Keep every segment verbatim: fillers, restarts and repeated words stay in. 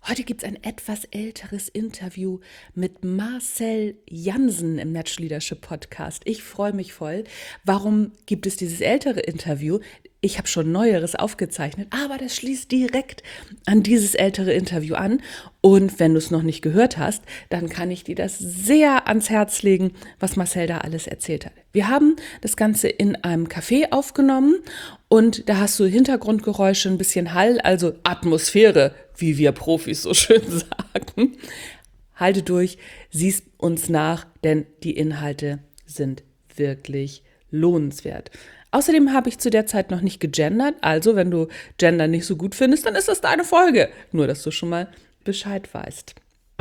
Heute gibt es ein etwas älteres Interview mit Marcel Jansen im Match Leadership Podcast. Ich freue mich voll. Warum gibt es dieses ältere Interview? Ich habe schon Neueres aufgezeichnet, aber das schließt direkt an dieses ältere Interview an. Und wenn du es noch nicht gehört hast, dann kann ich dir das sehr ans Herz legen, was Marcel da alles erzählt hat. Wir haben das Ganze in einem Café aufgenommen und da hast du Hintergrundgeräusche, ein bisschen Hall, also Atmosphäre, wie wir Profis so schön sagen. Halte durch, siehst uns nach, denn die Inhalte sind wirklich lohnenswert. Außerdem habe ich zu der Zeit noch nicht gegendert, also wenn du Gender nicht so gut findest, dann ist das deine Folge. Nur, dass du schon mal Bescheid weißt.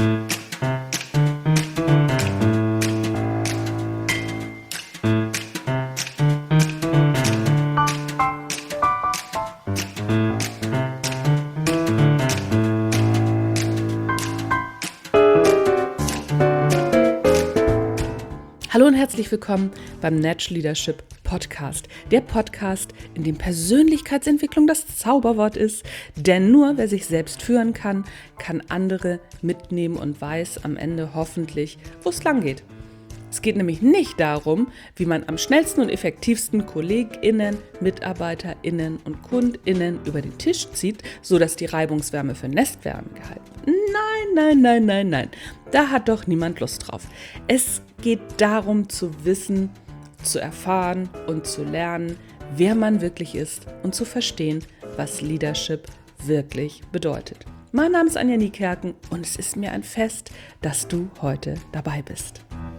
Hallo und herzlich willkommen beim Match Leadership Podcast. Der Podcast, in dem Persönlichkeitsentwicklung das Zauberwort ist. Denn nur wer sich selbst führen kann, kann andere mitnehmen und weiß am Ende hoffentlich, wo es lang geht. Es geht nämlich nicht darum, wie man am schnellsten und effektivsten KollegInnen, MitarbeiterInnen und KundInnen über den Tisch zieht, sodass die Reibungswärme für Nestwärme gehalten wird. Nein, nein, nein, nein, nein. Da hat doch niemand Lust drauf. Es geht darum zu wissen, zu erfahren und zu lernen, wer man wirklich ist und zu verstehen, was Leadership wirklich bedeutet. Mein Name ist Anja Niekerken und es ist mir ein Fest, dass du heute dabei bist.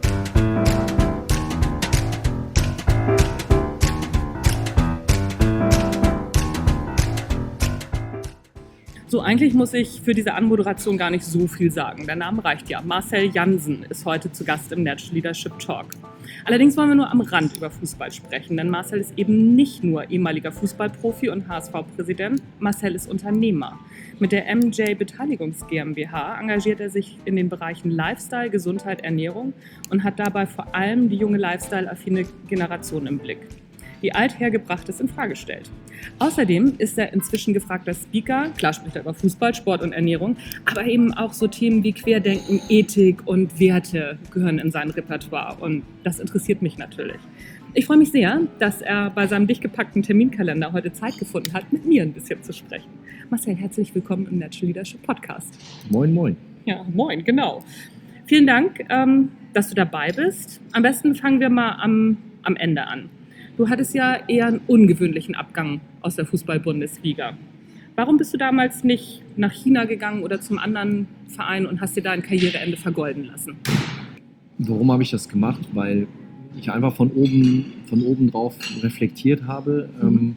So, eigentlich muss ich für diese Anmoderation gar nicht so viel sagen. Der Name reicht ja. Marcel Jansen ist heute zu Gast im Match Leadership Talk. Allerdings wollen wir nur am Rand über Fußball sprechen, denn Marcel ist eben nicht nur ehemaliger Fußballprofi und H S V-Präsident, Marcel ist Unternehmer. Mit der M J Beteiligungs GmbH engagiert er sich in den Bereichen Lifestyle, Gesundheit, Ernährung und hat dabei vor allem die junge Lifestyle-affine Generation im Blick, die Althergebrachtes in Frage stellt. Außerdem ist er inzwischen gefragter Speaker, klar spricht er über Fußball, Sport und Ernährung, aber eben auch so Themen wie Querdenken, Ethik und Werte gehören in sein Repertoire und das interessiert mich natürlich. Ich freue mich sehr, dass er bei seinem dicht gepackten Terminkalender heute Zeit gefunden hat, mit mir ein bisschen zu sprechen. Marcel, herzlich willkommen im Natural Leadership Podcast. Moin, moin. Ja, moin, genau. Vielen Dank, ähm, dass du dabei bist. Am besten fangen wir mal am, am Ende an. Du hattest ja eher einen ungewöhnlichen Abgang aus der Fußball-Bundesliga. Warum bist du damals nicht nach China gegangen oder zum anderen Verein und hast dir da ein Karriereende vergolden lassen? Warum habe ich das gemacht? Weil ich einfach von oben, von oben drauf reflektiert habe. Mhm. Ähm,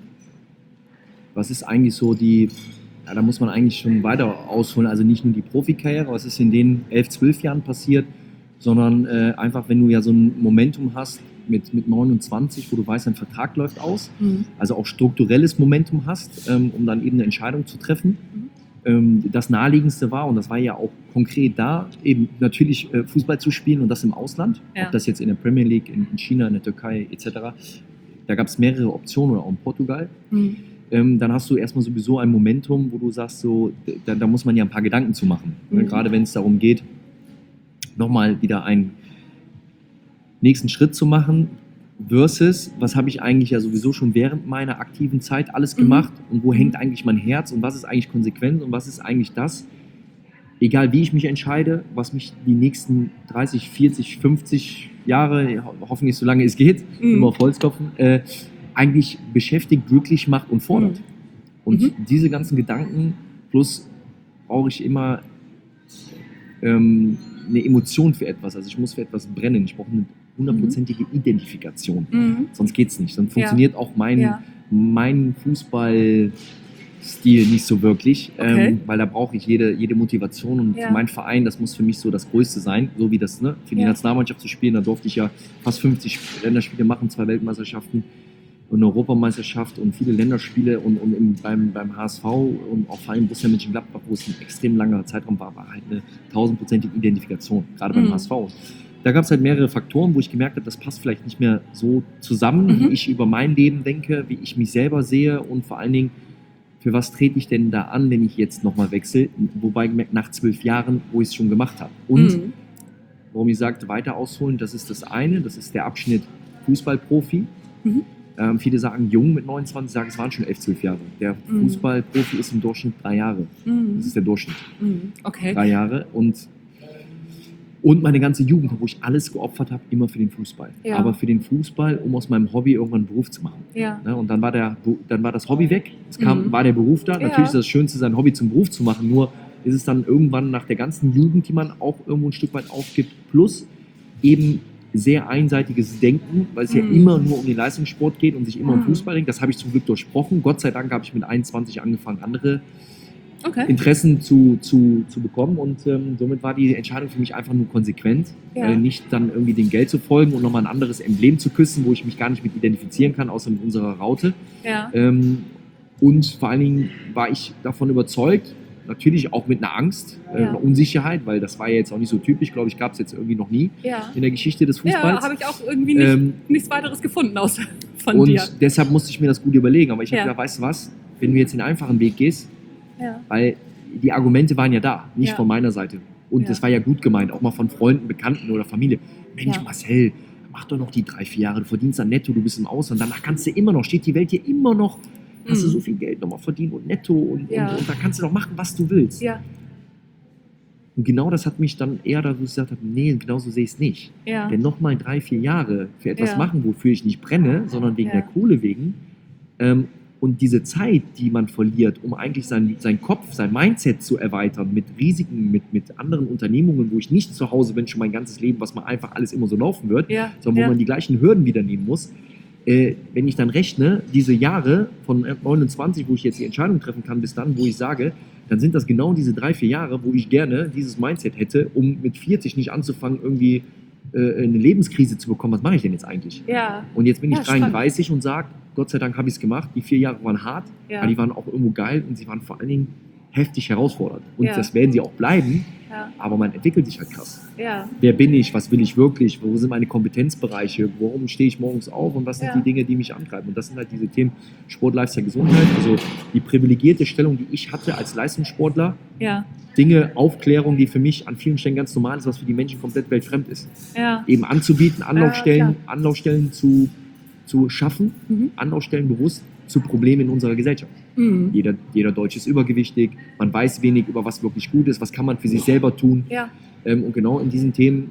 was ist eigentlich so die, ja, da muss man eigentlich schon weiter ausholen, also nicht nur die Profikarriere, was ist in den elf, zwölf Jahren passiert, sondern äh, einfach, wenn du ja so ein Momentum hast, Mit, mit neunundzwanzig, wo du weißt, dein Vertrag läuft aus, mhm. also auch strukturelles Momentum hast, ähm, um dann eben eine Entscheidung zu treffen. Mhm. Ähm, das Naheliegendste war, und das war ja auch konkret da, eben natürlich äh, Fußball zu spielen und das im Ausland, ja. Ob das jetzt in der Premier League, in, in China, in der Türkei et cetera. Da gab es mehrere Optionen oder auch in Portugal. Mhm. Ähm, dann hast du erstmal sowieso ein Momentum, wo du sagst, so, da, da muss man ja ein paar Gedanken zu machen. Mhm. Ne? Gerade wenn es darum geht, nochmal wieder ein nächsten Schritt zu machen versus, was habe ich eigentlich ja sowieso schon während meiner aktiven Zeit alles gemacht mhm. und wo hängt eigentlich mein Herz und was ist eigentlich konsequent und was ist eigentlich das, egal wie ich mich entscheide, was mich die nächsten dreißig, vierzig, fünfzig Jahre, hoffentlich so lange es geht, mhm. immer auf Holz klopfen, äh, eigentlich beschäftigt, glücklich macht und fordert. Mhm. Und mhm. diese ganzen Gedanken, plus brauche ich immer ähm, eine Emotion für etwas, also ich muss für etwas brennen, ich brauche eine hundertprozentige Identifikation, mhm. sonst geht's nicht, dann funktioniert ja. auch mein, ja. mein Fußballstil nicht so wirklich, okay. ähm, weil da brauche ich jede, jede Motivation und ja. für meinen Verein, das muss für mich so das Größte sein, so wie das, ne, für die ja. Nationalmannschaft zu spielen, da durfte ich ja fast fünfzig Länderspiele machen, zwei Weltmeisterschaften und eine Europameisterschaft und viele Länderspiele und, und im, beim, beim H S V und auch vor allem Borussia Mönchengladbach, wo es ein extrem langer Zeitraum war, war halt eine tausendprozentige Identifikation, gerade beim mhm. H S V. Da gab es halt mehrere Faktoren, wo ich gemerkt habe, das passt vielleicht nicht mehr so zusammen, mhm. wie ich über mein Leben denke, wie ich mich selber sehe und vor allen Dingen, für was trete ich denn da an, wenn ich jetzt nochmal wechsle? Wobei nach zwölf Jahren, wo ich es schon gemacht habe. Und Mhm. warum ich sagte, weiter ausholen, das ist das eine, das ist der Abschnitt Fußballprofi. Mhm. Ähm, viele sagen jung mit neunundzwanzig, sagen, es waren schon elf, zwölf Jahre. Der Mhm. Fußballprofi ist im Durchschnitt drei Jahre. Mhm. Das ist der Durchschnitt. Mhm. Okay. Drei Jahre. Und, und meine ganze Jugend, wo ich alles geopfert habe, immer für den Fußball. Ja. Aber für den Fußball, um aus meinem Hobby irgendwann einen Beruf zu machen. Ja. Ne? Und dann war, der, dann war das Hobby weg. Es kam, Mhm. war der Beruf da. Ja. Natürlich ist das Schönste, sein Hobby zum Beruf zu machen. Nur ist es dann irgendwann nach der ganzen Jugend, die man auch irgendwo ein Stück weit aufgibt, plus eben sehr einseitiges Denken, weil es Mhm. ja immer nur um den Leistungssport geht und sich immer um Mhm. Fußball denkt. Das habe ich zum Glück durchbrochen. Gott sei Dank habe ich mit einundzwanzig angefangen, andere Okay. Interessen zu, zu, zu bekommen und ähm, somit war die Entscheidung für mich einfach nur konsequent, Ja. äh, nicht dann irgendwie dem Geld zu folgen und nochmal ein anderes Emblem zu küssen, wo ich mich gar nicht mit identifizieren kann, außer mit unserer Raute. Ja. Ähm, und vor allen Dingen war ich davon überzeugt, natürlich auch mit einer Angst, äh, Ja. einer Unsicherheit, weil das war ja jetzt auch nicht so typisch, glaube ich, gab es jetzt irgendwie noch nie Ja. in der Geschichte des Ja, Fußballs. habe ich auch irgendwie nicht, Ähm, nichts weiteres gefunden außer von und dir. deshalb musste ich mir das gut überlegen, aber ich habe Ja. gedacht, weißt du was, wenn du jetzt den einfachen Weg gehst, Ja. weil die Argumente waren ja da, nicht Ja. von meiner Seite. Und Ja. das war ja gut gemeint, auch mal von Freunden, Bekannten oder Familie. Mensch, Ja. Marcel, mach doch noch die drei, vier Jahre, du verdienst dann netto, du bist im Ausland, danach kannst du immer noch, steht die Welt dir immer noch, hast du Mhm. so viel Geld nochmal verdient und netto und, Ja. und, und da kannst du doch machen, was du willst. Ja. Und genau das hat mich dann eher dazu gesagt, nee, genau so sehe ich es nicht. Ja. Denn nochmal drei, vier Jahre für etwas Ja. machen, wofür ich nicht brenne, sondern wegen Ja. der Kohle wegen, ähm, und diese Zeit, die man verliert, um eigentlich sein, sein Kopf, sein Mindset zu erweitern mit Risiken, mit, mit anderen Unternehmungen, wo ich nicht zu Hause bin, schon mein ganzes Leben, was mal einfach alles immer so laufen wird, Ja. sondern Ja. wo man die gleichen Hürden wieder nehmen muss. Äh, wenn ich dann rechne, diese Jahre von neunundzwanzig, wo ich jetzt die Entscheidung treffen kann, bis dann, wo ich sage, dann sind das genau diese drei, vier Jahre, wo ich gerne dieses Mindset hätte, um mit vierzig nicht anzufangen, irgendwie äh, eine Lebenskrise zu bekommen. Was mache ich denn jetzt eigentlich? Ja. Und jetzt bin ich Ja, spannend. dreiunddreißig und sage, Gott sei Dank habe ich es gemacht. Die vier Jahre waren hart, Ja. aber die waren auch irgendwo geil und sie waren vor allen Dingen heftig herausfordernd. Und Ja. das werden sie auch bleiben, Ja. aber man entwickelt sich halt krass. Ja. Wer bin ich? Was will ich wirklich? Wo sind meine Kompetenzbereiche? Warum stehe ich morgens auf? Und was sind Ja. die Dinge, die mich antreiben? Und das sind halt diese Themen Sport, Lifestyle, Gesundheit. Also die privilegierte Stellung, die ich hatte als Leistungssportler, Ja. Dinge, Aufklärung, die für mich an vielen Stellen ganz normal ist, was für die Menschen komplett weltfremd ist. Ja. Eben anzubieten, Anlaufstellen, klar. Anlaufstellen zu, zu schaffen, Mhm. Anlaufstellen bewusst zu Problemen in unserer Gesellschaft. Mhm. Jeder, jeder Deutsche ist übergewichtig, man weiß wenig über was wirklich gut ist, was kann man für sich selber tun. Ja. Ähm, und genau in diesen Themen,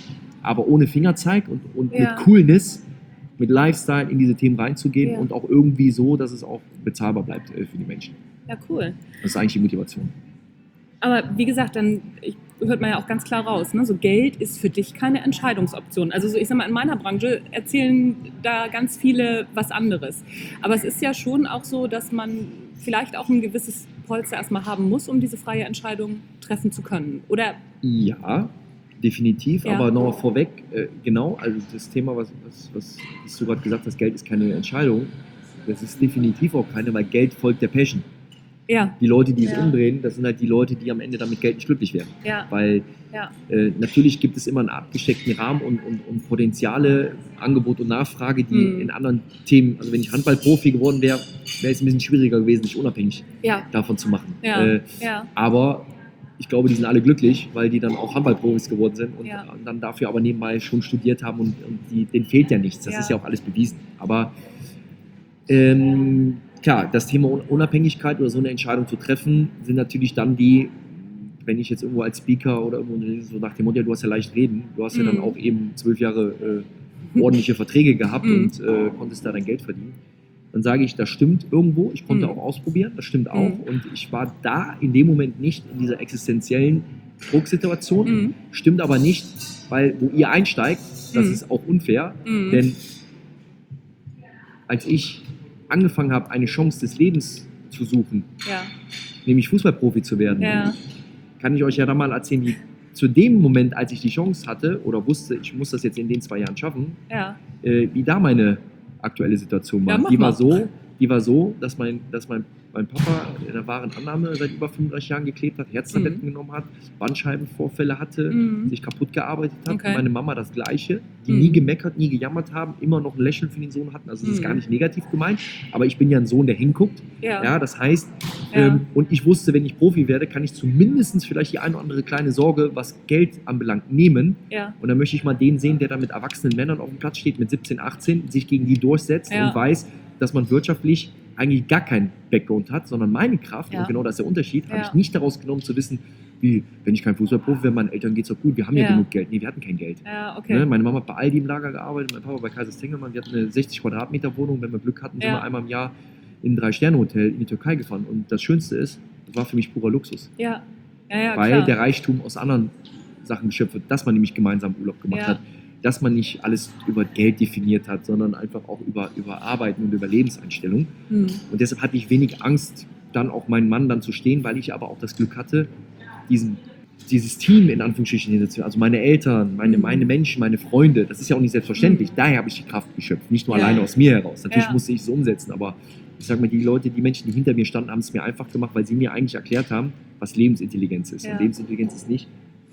aber ohne Fingerzeig und, und Ja. mit Coolness, mit Lifestyle in diese Themen reinzugehen Ja. und auch irgendwie so, dass es auch bezahlbar bleibt äh, für die Menschen. Ja, cool. Das ist eigentlich die Motivation. Aber wie gesagt, dann ich, hört man ja auch ganz klar raus, ne? So Geld ist für dich keine Entscheidungsoption. Also so, ich sag mal, in meiner Branche erzählen da ganz viele was anderes. Aber es ist ja schon auch so, dass man vielleicht auch ein gewisses Polster erstmal haben muss, um diese freie Entscheidung treffen zu können. Oder? Ja, definitiv, Ja. aber nochmal vorweg, äh, genau, also das Thema, was, was, was, was du gerade gesagt hast, Geld ist keine Entscheidung, das ist definitiv auch keine, weil Geld folgt der Passion. Ja, Die Leute, die es Ja. umdrehen, das sind halt die Leute, die am Ende damit Geld nicht glücklich werden. ja, Weil ja, äh, natürlich gibt es immer einen abgesteckten Rahmen und, und, und Potenziale, Angebot und Nachfrage, die Mhm. in anderen Themen, also wenn ich Handballprofi geworden wäre, wäre es ein bisschen schwieriger gewesen, sich unabhängig ja, davon zu machen. ja, Äh, ja, aber ich glaube, die sind alle glücklich, weil die dann auch Handballprofis geworden sind und Ja. dann dafür aber nebenbei schon studiert haben und, und die, denen fehlt ja nichts. Das Ja. ist ja auch alles bewiesen. Aber ähm, klar, das Thema Un- Unabhängigkeit oder so eine Entscheidung zu treffen, sind natürlich dann die, wenn ich jetzt irgendwo als Speaker oder irgendwo so nach dem Motto, du hast ja leicht reden, du hast ja dann Mhm. auch eben zwölf Jahre äh, ordentliche Verträge gehabt Mhm. und äh, konntest da dein Geld verdienen. Dann sage ich, das stimmt irgendwo, ich konnte Mhm. auch ausprobieren, das stimmt auch. Mhm. Und ich war da in dem Moment nicht in dieser existenziellen Drucksituation, mhm. stimmt aber nicht, weil wo ihr einsteigt, das Mhm. ist auch unfair, Mhm. denn als ich angefangen habe, eine Chance des Lebens zu suchen, ja, nämlich Fußballprofi zu werden, ja, kann ich euch ja dann mal erzählen, wie zu dem Moment, als ich die Chance hatte oder wusste, ich muss das jetzt in den zwei Jahren schaffen, ja, äh, wie da meine aktuelle Situation war. Ja, mach die mal. war so, die war so, dass mein, dass mein, mein Papa in der wahren Annahme seit über fünfunddreißig Jahren geklebt hat, Herztabletten mhm. genommen hat, Bandscheibenvorfälle hatte, mhm. sich kaputt gearbeitet hat. Okay. Und meine Mama das Gleiche, die mhm. nie gemeckert, nie gejammert haben, immer noch ein Lächeln für den Sohn hatten. Also das mhm. ist gar nicht negativ gemeint, aber ich bin ja ein Sohn, der hinguckt. Ja. Ja, das heißt, ja. ähm, und ich wusste, wenn ich Profi werde, kann ich zumindest vielleicht die eine oder andere kleine Sorge, was Geld anbelangt, nehmen. Ja. Und dann möchte ich mal den sehen, der da mit erwachsenen Männern auf dem Platz steht, mit siebzehn, achtzehn, sich gegen die durchsetzt ja. und weiß, dass man wirtschaftlich eigentlich gar keinen Background hat, sondern meine Kraft, ja. und genau das ist der Unterschied, ja. habe ich nicht daraus genommen zu wissen, wie, wenn ich kein Fußballprofi wäre, meinen Eltern geht es doch gut, wir haben ja, ja genug Geld. Nee, wir hatten kein Geld. Ja, okay. Ne? Meine Mama hat bei Aldi im Lager gearbeitet, mein Papa bei Kaisers Tengelmann, wir hatten eine sechzig Quadratmeter Wohnung, wenn wir Glück hatten, sind ja. wir einmal im Jahr in ein Drei-Sterne-Hotel in die Türkei gefahren. Und das Schönste ist, das war für mich purer Luxus. Ja. Ja, ja, weil klar. der Reichtum aus anderen Sachen geschöpft wird, dass man nämlich gemeinsam Urlaub gemacht ja. hat, dass man nicht alles über Geld definiert hat, sondern einfach auch über, über Arbeiten und über Lebenseinstellung. Hm. Und deshalb hatte ich wenig Angst, dann auch meinen Mann dann zu stehen, weil ich aber auch das Glück hatte, diesen, dieses Team in Anführungsstrichen hinzuziehen. Also meine Eltern, meine, hm. meine Menschen, meine Freunde, das ist ja auch nicht selbstverständlich. Hm. Daher habe ich die Kraft geschöpft, nicht nur ja. alleine aus mir heraus. Natürlich ja. musste ich es umsetzen, aber ich sage mal, die Leute, die Menschen, die hinter mir standen, haben es mir einfach gemacht, weil sie mir eigentlich erklärt haben, was Lebensintelligenz ist. Ja. Und Lebensintelligenz ist nicht,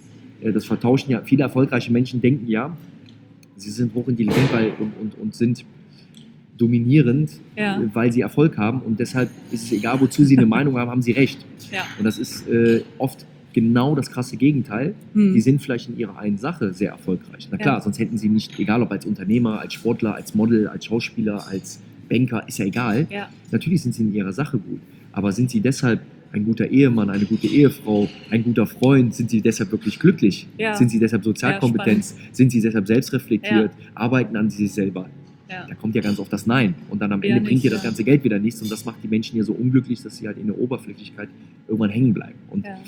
das vertauschen ja, viele erfolgreiche Menschen denken ja, sie sind hochintelligent weil, und, und, und sind dominierend, ja. weil sie Erfolg haben und deshalb ist es egal, wozu sie eine Meinung haben, haben sie recht. Ja. Und das ist äh, oft genau das krasse Gegenteil. Hm. Die sind vielleicht in ihrer einen Sache sehr erfolgreich. Na klar, ja. sonst hätten sie nicht, egal ob als Unternehmer, als Sportler, als Model, als Schauspieler, als Banker, ist ja egal. Ja. Natürlich sind sie in ihrer Sache gut, aber sind sie deshalb ein guter Ehemann, eine gute Ehefrau, ein guter Freund, sind sie deshalb wirklich glücklich? Ja. Sind sie deshalb Sozialkompetenz? Ja, sind sie deshalb selbstreflektiert? Ja. Arbeiten an sich selber? Ja. Da kommt ja ganz oft das Nein. Und dann am Ende nicht, bringt dir das ganze Geld wieder nichts und das macht die Menschen hier so unglücklich, dass sie halt in der Oberflächlichkeit irgendwann hängen bleiben. Und ja.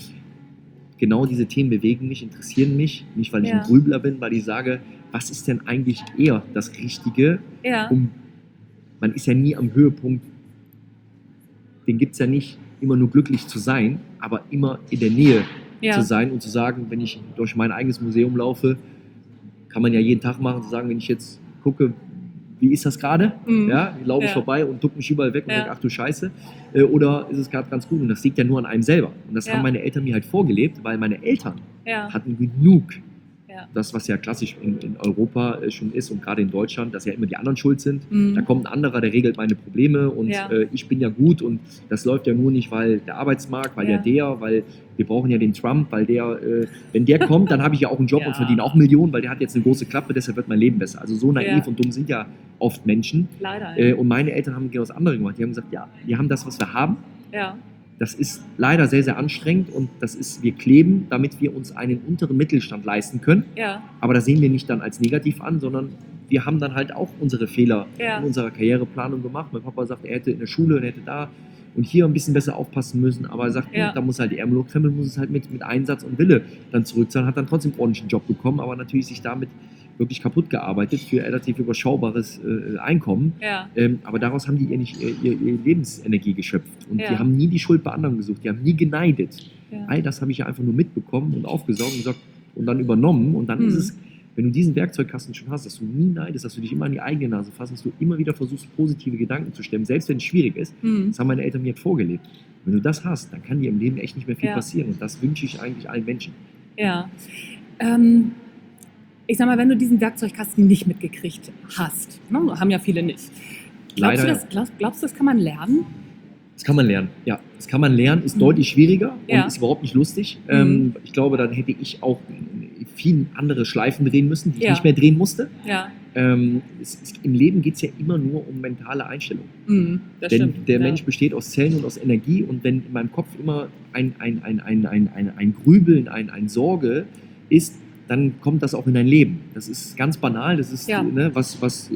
genau diese Themen bewegen mich, interessieren mich, nicht weil ich ja. ein Grübler bin, weil ich sage, was ist denn eigentlich eher das Richtige? Ja. Um, man ist ja nie am Höhepunkt, den gibt es ja nicht, immer nur glücklich zu sein, aber immer in der Nähe ja. zu sein und zu sagen, wenn ich durch mein eigenes Museum laufe, kann man ja jeden Tag machen, zu sagen, wenn ich jetzt gucke, wie ist das gerade? Mhm. Ja, laufe ich ja. vorbei und duck mich überall weg und ja. denke, ach du Scheiße. Äh, oder ist es gerade ganz gut? Und das liegt ja nur an einem selber. Und das ja. haben meine Eltern mir halt vorgelebt, weil meine Eltern ja. hatten genug. Ja. Das, was ja klassisch in, in Europa äh, schon ist und gerade in Deutschland, dass ja immer die anderen schuld sind. Mhm. Da kommt ein anderer, der regelt meine Probleme und ja. äh, ich bin ja gut und das läuft ja nur nicht, weil der Arbeitsmarkt, weil ja, ja der, weil wir brauchen ja den Trump, weil der, äh, wenn der kommt, dann habe ich ja auch einen Job ja. und verdiene auch Millionen, weil der hat jetzt eine große Klappe, deshalb wird mein Leben besser. Also so naiv ja. und dumm sind ja oft Menschen. Leider. Äh, und meine Eltern haben genau das andere gemacht. Die haben gesagt, ja, wir haben das, was wir haben. Ja. Das ist leider sehr, sehr anstrengend und das ist, wir kleben, damit wir uns einen unteren Mittelstand leisten können. Ja. Aber das sehen wir nicht dann als negativ an, sondern wir haben dann halt auch unsere Fehler ja. in unserer Karriereplanung gemacht. Mein Papa sagt, er hätte in der Schule, er hätte da und hier ein bisschen besser aufpassen müssen, aber er sagt, ja. da muss halt die Ärmel hochkrempeln, muss es halt mit, mit Einsatz und Wille dann zurückzahlen, hat dann trotzdem einen ordentlichen Job bekommen, aber natürlich sich damit wirklich kaputt gearbeitet für relativ überschaubares äh, Einkommen. Ja. Ähm, aber daraus haben die ihr nicht ihr, ihr Lebensenergie geschöpft. Und ja. die haben nie die Schuld bei anderen gesucht, die haben nie geneidet. Ja. All das habe ich ja einfach nur mitbekommen und aufgesaugt und, gesagt, und dann übernommen. Und dann mhm. ist es, wenn du diesen Werkzeugkasten schon hast, dass du nie neidest, dass du dich immer an die eigene Nase fasst, dass du immer wieder versuchst, positive Gedanken zu stemmen, selbst wenn es schwierig ist. Mhm. Das haben meine Eltern mir vorgelebt. Wenn du das hast, dann kann dir im Leben echt nicht mehr viel ja. passieren. Und das wünsche ich eigentlich allen Menschen. Ja. Ähm Ich sag mal, wenn du diesen Werkzeugkasten nicht mitgekriegt hast, ne, haben ja viele nicht. Glaubst, Leider, du, das, glaubst, glaubst du, das kann man lernen? Das kann man lernen, ja. Das kann man lernen, ist mhm. deutlich schwieriger und ja. ist überhaupt nicht lustig. Mhm. Ähm, ich glaube, dann hätte ich auch viele andere Schleifen drehen müssen, die ich ja. nicht mehr drehen musste. Ja. Ähm, es, es, Im Leben geht es ja immer nur um mentale Einstellung. Mhm, das Denn stimmt, der ja. Mensch besteht aus Zellen und aus Energie und wenn in meinem Kopf immer ein, ein, ein, ein, ein, ein, ein Grübeln, ein, ein Sorge ist, dann kommt das auch in dein Leben. Das ist ganz banal, das ist, ja. ne, was, was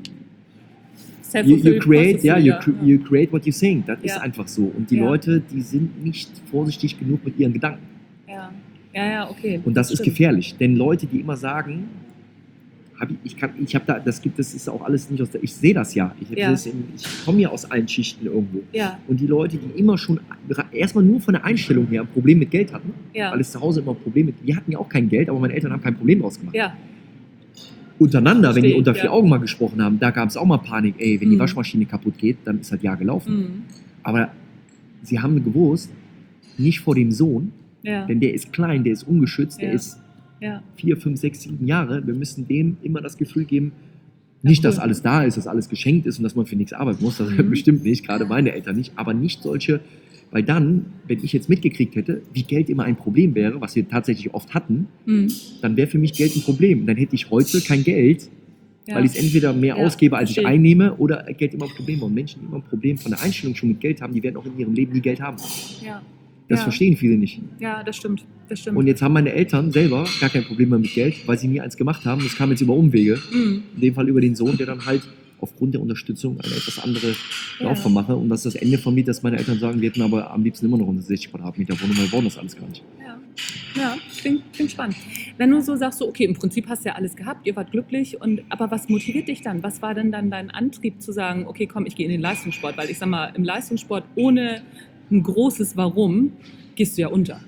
you, you create, ja, you, you create what you think. Das ja. ist einfach so. Und die ja. Leute, die sind nicht vorsichtig genug mit ihren Gedanken. Ja, ja, ja, okay. Und das, das ist stimmt. gefährlich, denn Leute, die immer sagen, hab ich, ich kann, ich habe da, das gibt, das ist auch alles nicht aus der, ich sehe das ja. Ich, ja. ich komme ja aus allen Schichten irgendwo. Ja. Und die Leute, die immer schon erstmal nur von der Einstellung her ein Problem mit Geld hatten, ja. weil es zu Hause immer ein Problem mit, wir hatten ja auch kein Geld, aber meine Eltern haben kein Problem draus gemacht. Ja. untereinander, wenn die Verstehe, unter vier ja. Augen mal gesprochen haben, da gab es auch mal Panik. Ey, wenn Mhm. die Waschmaschine kaputt geht, dann ist das Jahr gelaufen. Mhm. Aber sie haben gewusst, nicht vor dem Sohn, Ja. denn der ist klein, der ist ungeschützt, der Ja. ist Ja. vier, fünf, sechs, sieben Jahre. Wir müssen dem immer das Gefühl geben, nicht, dass cool. alles da ist, dass alles geschenkt ist und dass man für nichts arbeiten muss. Das Mhm. bestimmt nicht, gerade meine Eltern nicht. Aber nicht solche, weil dann, wenn ich jetzt mitgekriegt hätte, wie Geld immer ein Problem wäre, was wir tatsächlich oft hatten, Mhm. dann wäre für mich Geld ein Problem. Dann hätte ich heute kein Geld, Ja. weil ich es entweder mehr Ja, ausgebe, als ich verstehe. einnehme, oder Geld immer ein Problem. Und Menschen, die immer ein Problem von der Einstellung schon mit Geld haben, die werden auch in ihrem Leben nie Geld haben. Ja. Das Ja. verstehen viele nicht. Ja, das stimmt. Das stimmt. Und jetzt haben meine Eltern selber gar kein Problem mehr mit Geld, weil sie nie eins gemacht haben. Das kam jetzt über Umwege. Mhm. In dem Fall über den Sohn, der dann halt aufgrund der Unterstützung eine etwas andere Ja. Laufbahn mache. Und das ist das Ende von mir, dass meine Eltern sagen, wir hätten aber am liebsten immer noch eine sechzig Quadratmeter Wohnung, weil wir wollen das alles gar nicht. Ja, ja klingt, klingt spannend. Wenn du so sagst, so, okay, im Prinzip hast du ja alles gehabt, ihr wart glücklich, und, aber was motiviert dich dann? Was war denn dann dein Antrieb zu sagen, okay, komm, ich gehe in den Leistungssport? Weil ich sag mal, im Leistungssport ohne ein großes Warum gehst du ja unter.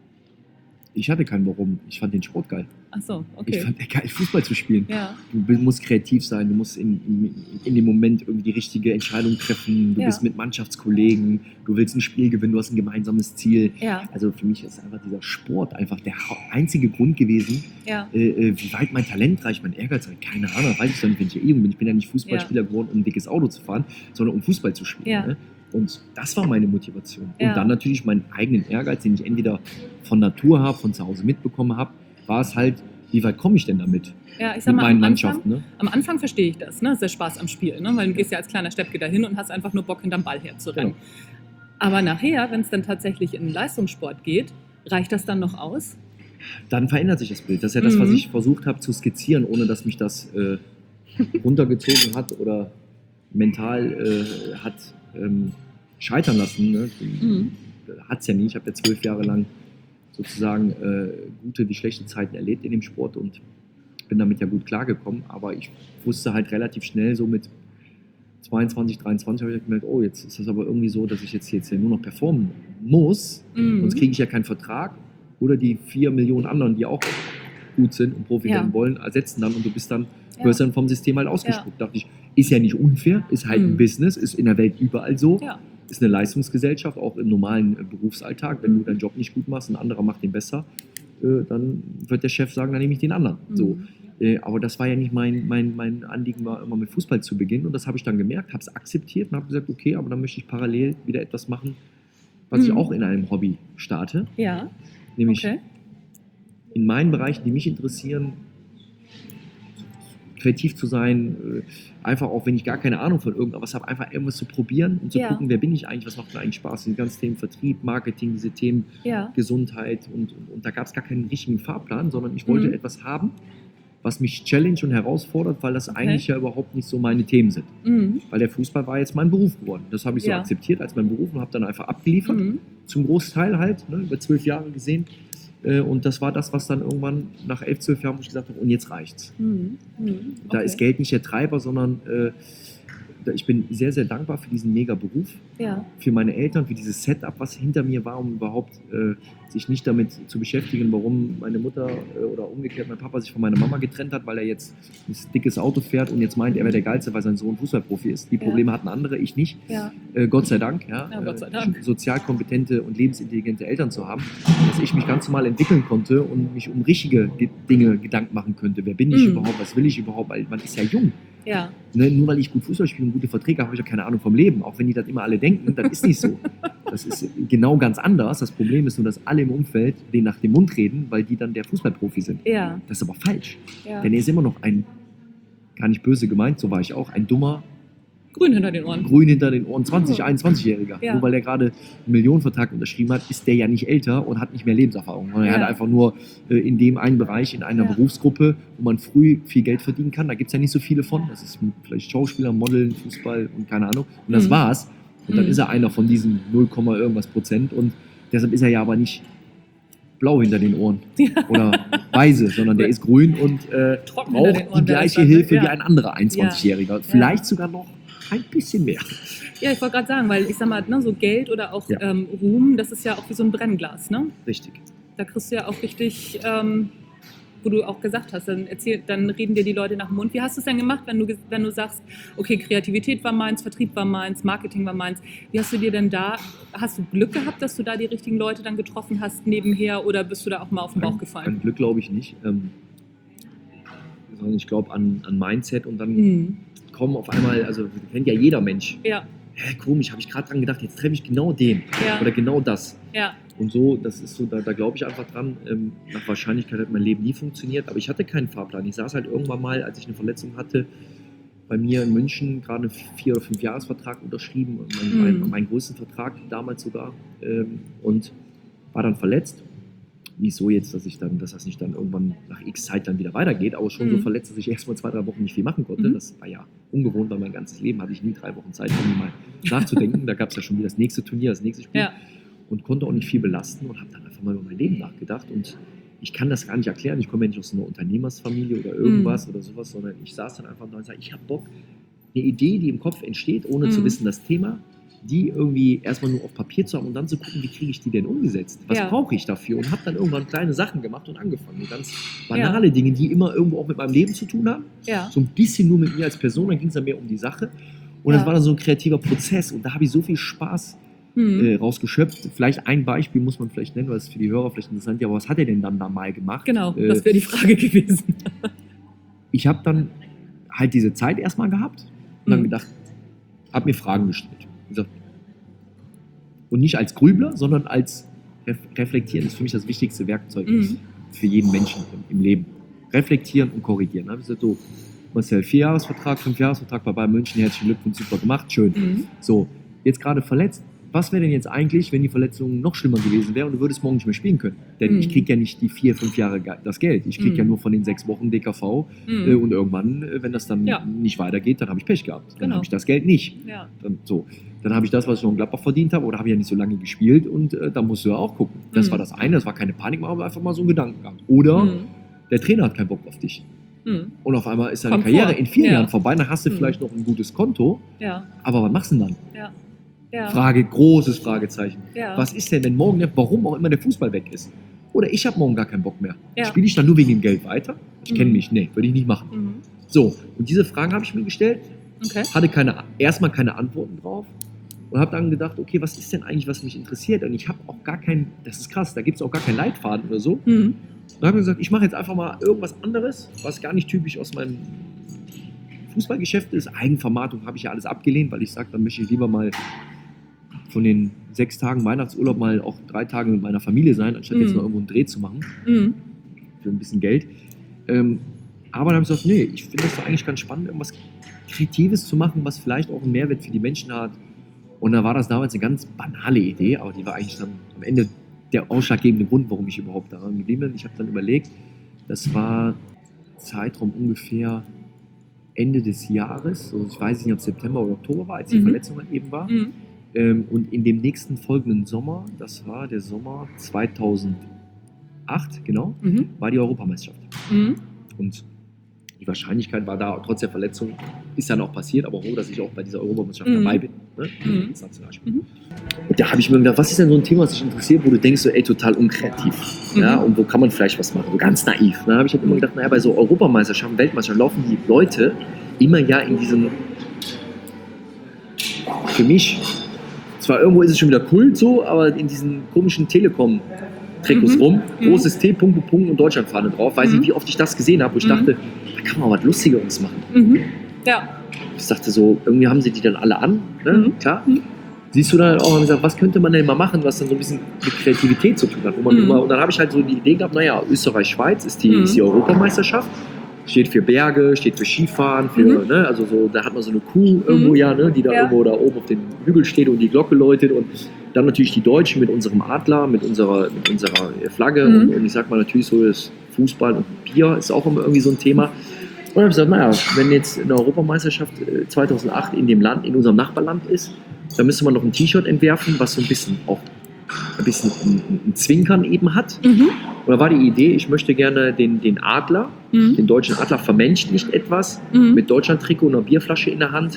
Ich hatte kein Warum. Ich fand den Sport geil. Ach so, Ich okay. fand geil, Fußball zu spielen. Ja, Du bi- musst kreativ sein, du musst in, in, in dem Moment irgendwie die richtige Entscheidung treffen. Du Ja. bist mit Mannschaftskollegen, du willst ein Spiel gewinnen, du hast ein gemeinsames Ziel. ja, Also für mich ist einfach dieser Sport einfach der hau- einzige Grund gewesen, ja, äh, äh, wie weit mein Talent reicht, mein Ehrgeiz reicht. Keine Ahnung, weiß ich doch nicht, wenn ich ja jung bin. Ich bin ja nicht Fußballspieler geworden, um ein dickes Auto zu fahren, sondern um Fußball zu spielen. Ja. Ne? Und das war meine Motivation. Ja. Und dann natürlich meinen eigenen Ehrgeiz, den ich entweder von Natur habe, von zu Hause mitbekommen habe, war es halt, wie weit komme ich denn damit? ja. Ich sag Mit mal, meinen am Anfang, Mannschaften. Ne? am Anfang verstehe ich das, ne? Das ist der Spaß am Spiel, ne? Weil du gehst ja als kleiner Steppke dahin und hast einfach nur Bock, hinterm Ball herzurennen. Genau. Aber nachher, wenn es dann tatsächlich in den Leistungssport geht, reicht das dann noch aus? Dann verändert sich das Bild. Das ist ja das, Mhm. was ich versucht habe zu skizzieren, ohne dass mich das äh, runtergezogen hat oder mental äh, hat ähm, scheitern lassen. Ne? Mhm. Hat es ja nie. Ich habe ja zwölf Jahre lang sozusagen äh, gute wie schlechte Zeiten erlebt in dem Sport und bin damit ja gut klargekommen. Aber ich wusste halt relativ schnell, so mit zweiundzwanzig, dreiundzwanzig habe ich gemerkt, oh, jetzt ist das aber irgendwie so, dass ich jetzt, jetzt hier nur noch performen muss. Mhm. Sonst kriege ich ja keinen Vertrag. Oder die vier Millionen anderen, die auch gut sind und Profi Ja. werden wollen, ersetzen dann und du bist dann, Ja. wirst dann vom System halt ausgespuckt. Dachte ich, ist ja nicht unfair, ist halt Mhm. ein Business, ist in der Welt überall so. Ja. Ist eine Leistungsgesellschaft, auch im normalen äh, Berufsalltag. Wenn Mhm. du deinen Job nicht gut machst, ein anderer macht den besser, äh, dann wird der Chef sagen, dann nehme ich den anderen. Mhm. So. Äh, aber das war ja nicht mein, mein, mein Anliegen, war immer mit Fußball zu beginnen. Und das habe ich dann gemerkt, habe es akzeptiert und habe gesagt, okay, aber dann möchte ich parallel wieder etwas machen, was ich Mhm. auch in einem Hobby starte. Ja, Nämlich okay. in meinen Bereichen, die mich interessieren, kreativ zu sein, äh, einfach auch, wenn ich gar keine Ahnung von irgendwas habe, einfach irgendwas zu probieren und zu Ja. gucken, wer bin ich eigentlich, was macht mir eigentlich Spaß, diese ganzen Themen Vertrieb, Marketing, diese Themen Ja, Gesundheit und, und, und da gab es gar keinen richtigen Fahrplan, sondern ich wollte Mhm. etwas haben, was mich challenge und herausfordert, weil das Okay. eigentlich ja überhaupt nicht so meine Themen sind. mhm. Weil der Fußball war jetzt mein Beruf geworden. Das habe ich so Ja. akzeptiert als mein Beruf und habe dann einfach abgeliefert, Mhm. zum Großteil halt, ne, über zwölf Jahre gesehen. Äh, Und das war das, was dann irgendwann nach elf, zwölf Jahren, wo ich gesagt habe, und jetzt reicht's. Mhm. Mhm. Da Okay. ist Geld nicht der Treiber, sondern äh, da- ich bin sehr, sehr dankbar für diesen mega Beruf, Ja, für meine Eltern, für dieses Setup, was hinter mir war, um überhaupt äh, sich nicht damit zu beschäftigen, warum meine Mutter äh, oder umgekehrt mein Papa sich von meiner Mama getrennt hat, weil er jetzt ein dickes Auto fährt und jetzt meint, er wäre der Geilste, weil sein Sohn Fußballprofi ist. Die Ja. Probleme hatten andere, ich nicht. ja, Äh, Gott sei Dank, ja, Ja, Gott sei äh, Dank. sozial kompetente und lebensintelligente Eltern zu haben, dass ich mich ganz normal entwickeln konnte und mich um richtige Ge- Dinge Gedanken machen könnte. Wer bin ich Mhm. überhaupt? Was will ich überhaupt? Weil man ist ja jung. ja, Ne? Nur weil ich gut Fußball spiele und gute Verträge habe, habe ich ja keine Ahnung vom Leben. Auch wenn die das immer alle denken, das ist nicht so. Das ist genau ganz anders. Das Problem ist nur, dass alle im Umfeld den nach dem Mund reden, weil die dann der Fußballprofi sind. ja, Das ist aber falsch. ja. Denn er ist immer noch ein, gar nicht böse gemeint, so war ich auch, ein dummer, Grün hinter den Ohren. grün hinter den Ohren zwanzig, einundzwanzigjähriger. Ja. Nur weil er gerade einen Millionenvertrag unterschrieben hat, ist der ja nicht älter und hat nicht mehr Lebenserfahrung. Sondern Ja. Er hat einfach nur äh, in dem einen Bereich, in einer Ja. Berufsgruppe, wo man früh viel Geld verdienen kann. Da gibt es ja nicht so viele von. Das ist vielleicht Schauspieler, Modeln, Fußball und keine Ahnung. Und das Mhm. war's. Und dann Mhm. ist er einer von diesen null, irgendwas Prozent. Und deshalb ist er ja aber nicht blau hinter den Ohren Ja. oder weise, sondern der ist grün und äh, Trocken hinter den braucht Ohren, die der ist gleiche dann, ne? Hilfe Ja. wie ein anderer einundzwanzigjähriger. Vielleicht sogar noch ein bisschen mehr. Ja, ich wollte gerade sagen, weil ich sag mal, ne, so Geld oder auch Ja. ähm, Ruhm, das ist ja auch wie so ein Brennglas, ne? Richtig. Da kriegst du ja auch richtig, ähm, wo du auch gesagt hast, dann, erzähl, dann reden dir die Leute nach dem Mund. Wie hast du es denn gemacht, wenn du, wenn du sagst, okay, Kreativität war meins, Vertrieb war meins, Marketing war meins. Wie hast du dir denn da, hast du Glück gehabt, dass du da die richtigen Leute dann getroffen hast nebenher oder bist du da auch mal auf den Bauch gefallen? An Glück glaube ich nicht. Ähm, sondern ich glaube an, an Mindset und dann Mhm. kommen auf einmal, also kennt ja jeder Mensch. Ja, Hä, komisch, habe ich gerade dran gedacht, jetzt treffe ich genau den ja, oder genau das. ja. Und so, das ist so, da, da glaube ich einfach dran, ähm, nach Wahrscheinlichkeit hat mein Leben nie funktioniert, aber ich hatte keinen Fahrplan. Ich saß halt irgendwann mal, als ich eine Verletzung hatte, bei mir in München, gerade einen vier- oder fünf Jahresvertrag unterschrieben, mein, Mhm. mein, meinen größten Vertrag damals sogar, ähm, und war dann verletzt. Nicht so jetzt, dass ich dann, dass das nicht dann irgendwann nach X Zeit dann wieder weitergeht, aber schon Mhm. so verletzt, dass ich erst mal zwei, drei Wochen nicht viel machen konnte. Mhm. Das war ja ungewohnt, weil mein ganzes Leben hatte ich nie drei Wochen Zeit, um mal nachzudenken. Da gab es ja schon wieder das nächste Turnier, das nächste Spiel. Ja. Und konnte auch nicht viel belasten und habe dann einfach mal über mein Leben nachgedacht. Und ich kann das gar nicht erklären. Ich komme ja nicht aus einer Unternehmersfamilie oder irgendwas Mhm. oder sowas, sondern ich saß dann einfach da und sagte, ich habe Bock, eine Idee, die im Kopf entsteht, ohne Mhm. zu wissen, das Thema, die irgendwie erstmal nur auf Papier zu haben und dann zu gucken, wie kriege ich die denn umgesetzt? Was Ja. brauche ich dafür? Und habe dann irgendwann kleine Sachen gemacht und angefangen. Ganz banale Dinge, die immer irgendwo auch mit meinem Leben zu tun haben. Ja. So ein bisschen nur mit mir als Person, dann ging es dann mehr um die Sache. Und Ja. das war dann so ein kreativer Prozess und da habe ich so viel Spaß Mhm. äh, rausgeschöpft. Vielleicht ein Beispiel muss man vielleicht nennen, weil es für die Hörer vielleicht interessant ist. Ja, aber was hat er denn dann da mal gemacht? Genau, Äh, das wäre die Frage gewesen. ich habe dann halt diese Zeit erstmal gehabt und dann Mhm. gedacht, habe mir Fragen gestellt. Gesagt, und nicht als Grübler, sondern als Ref Reflektieren. Das ist für mich das wichtigste Werkzeug Mhm. für jeden Menschen im, im Leben. Reflektieren und korrigieren. Da habe ich gesagt, so, Marcel, Vierjahresvertrag, Fünfjahresvertrag bei Bayern München, herzlichen Glückwunsch, super gemacht, schön. Mhm. So, jetzt gerade verletzt. Was wäre denn jetzt eigentlich, wenn die Verletzung noch schlimmer gewesen wäre und du würdest morgen nicht mehr spielen können? Denn Mhm. ich kriege ja nicht die vier, fünf Jahre ge- das Geld. Ich kriege Mhm. ja nur von den sechs Wochen D K V Mhm. äh, und irgendwann, äh, wenn das dann Ja. nicht weitergeht, dann habe ich Pech gehabt. Dann Genau. habe ich das Geld nicht. Ja. Dann, so. Dann habe ich das, was ich noch in Gladbach verdient habe, oder habe ich ja nicht so lange gespielt und äh, da musst du ja auch gucken. Das Mhm. war das eine, das war keine Panik, aber einfach mal so ein Gedankengang. Oder Mhm. der Trainer hat keinen Bock auf dich. Mhm. Und auf einmal ist deine Kommt Karriere vor. in vier Ja. Jahren vorbei, dann hast du Mhm. vielleicht noch ein gutes Konto, Ja. aber was machst du denn dann? Ja. Ja. Frage, großes Fragezeichen. Ja. Was ist denn, wenn morgen, der, warum auch immer der Fußball weg ist? Oder ich habe morgen gar keinen Bock mehr. Ja. Spiele ich dann nur wegen dem Geld weiter? Ich kenne Mhm. mich, nee, würde ich nicht machen. Mhm. So, und diese Fragen habe ich mir gestellt, Okay. hatte keine, erstmal keine Antworten drauf und habe dann gedacht, okay, was ist denn eigentlich, was mich interessiert? Und ich habe auch gar keinen, das ist krass, da gibt es auch gar keinen Leitfaden oder so. Mhm. Dann habe ich gesagt, ich mache jetzt einfach mal irgendwas anderes, was gar nicht typisch aus meinem Fußballgeschäft ist. Eigenvermarktung habe ich ja alles abgelehnt, weil ich sage, dann möchte ich lieber mal von den sechs Tagen Weihnachtsurlaub mal auch drei Tage mit meiner Familie sein, anstatt Mhm. jetzt noch irgendwo einen Dreh zu machen Mhm. für ein bisschen Geld. Ähm, aber dann habe ich gesagt, nee, ich finde das doch eigentlich ganz spannend, irgendwas Kreatives zu machen, was vielleicht auch einen Mehrwert für die Menschen hat. Und da war das damals eine ganz banale Idee, aber die war eigentlich dann am Ende der ausschlaggebende Grund, warum ich überhaupt daran geblieben bin. Ich habe dann überlegt, das war Zeitraum ungefähr Ende des Jahres, so ich weiß nicht, ob es September oder Oktober war, als die Mhm. Verletzung dann eben war. Mhm. Ähm, und in dem nächsten folgenden Sommer, das war der Sommer zweitausendacht, genau, Mhm. war die Europameisterschaft. Mhm. Und die Wahrscheinlichkeit war da, trotz der Verletzung, ist dann auch passiert, aber froh, dass ich auch bei dieser Europameisterschaft Mhm. dabei bin. Ne? Mhm. Als Nationalspieler. Mhm. Und da habe ich mir gedacht, was ist denn so ein Thema, was dich interessiert, wo du denkst, so, ey, total unkreativ. Mhm. Ja, und wo kann man vielleicht was machen? So ganz naiv. Da habe ich halt immer gedacht, naja, bei so Europameisterschaften, Weltmeisterschaften laufen die Leute immer ja in diesem, für mich, zwar irgendwo ist es schon wieder Kult so, aber in diesen komischen Telekom-Trikots Mhm. rum, Mhm. großes T, Punkt, Punkt, Punkt und Deutschlandfahne drauf. Weiß Mhm. ich, wie oft ich das gesehen habe, wo ich Mhm. dachte, da kann man was Lustigeres machen. Mhm. Ja. Ich dachte so, irgendwie haben sie die dann alle an, ne? Mhm. Klar. Mhm. Siehst du dann auch, haben gesagt, was könnte man denn mal machen, was dann so ein bisschen mit Kreativität zu tun hat. Wo man Mhm. immer, und dann habe ich halt so die Idee gehabt, naja, Österreich-Schweiz ist die, Mhm. ist die Europameisterschaft. Steht für Berge, steht für Skifahren, für, Mhm. ne, also so, da hat man so eine Kuh irgendwo, Mhm. ja, ne, die da Ja. irgendwo da oben auf dem Hügel steht und die Glocke läutet und dann natürlich die Deutschen mit unserem Adler, mit unserer, mit unserer Flagge Mhm. und, und ich sag mal natürlich so, das Fußball und Bier ist auch immer irgendwie so ein Thema. Und dann habe ich gesagt, naja, wenn jetzt eine Europameisterschaft äh, zweitausendacht in dem Land, in unserem Nachbarland ist, dann müsste man noch ein T-Shirt entwerfen, was so ein bisschen auch ein bisschen ein, ein Zwinkern eben hat. Mhm. Und da war die Idee, ich möchte gerne den, den Adler, Mhm. den deutschen Adler vermenschlicht etwas, Mhm. mit Deutschland-Trikot und einer Bierflasche in der Hand,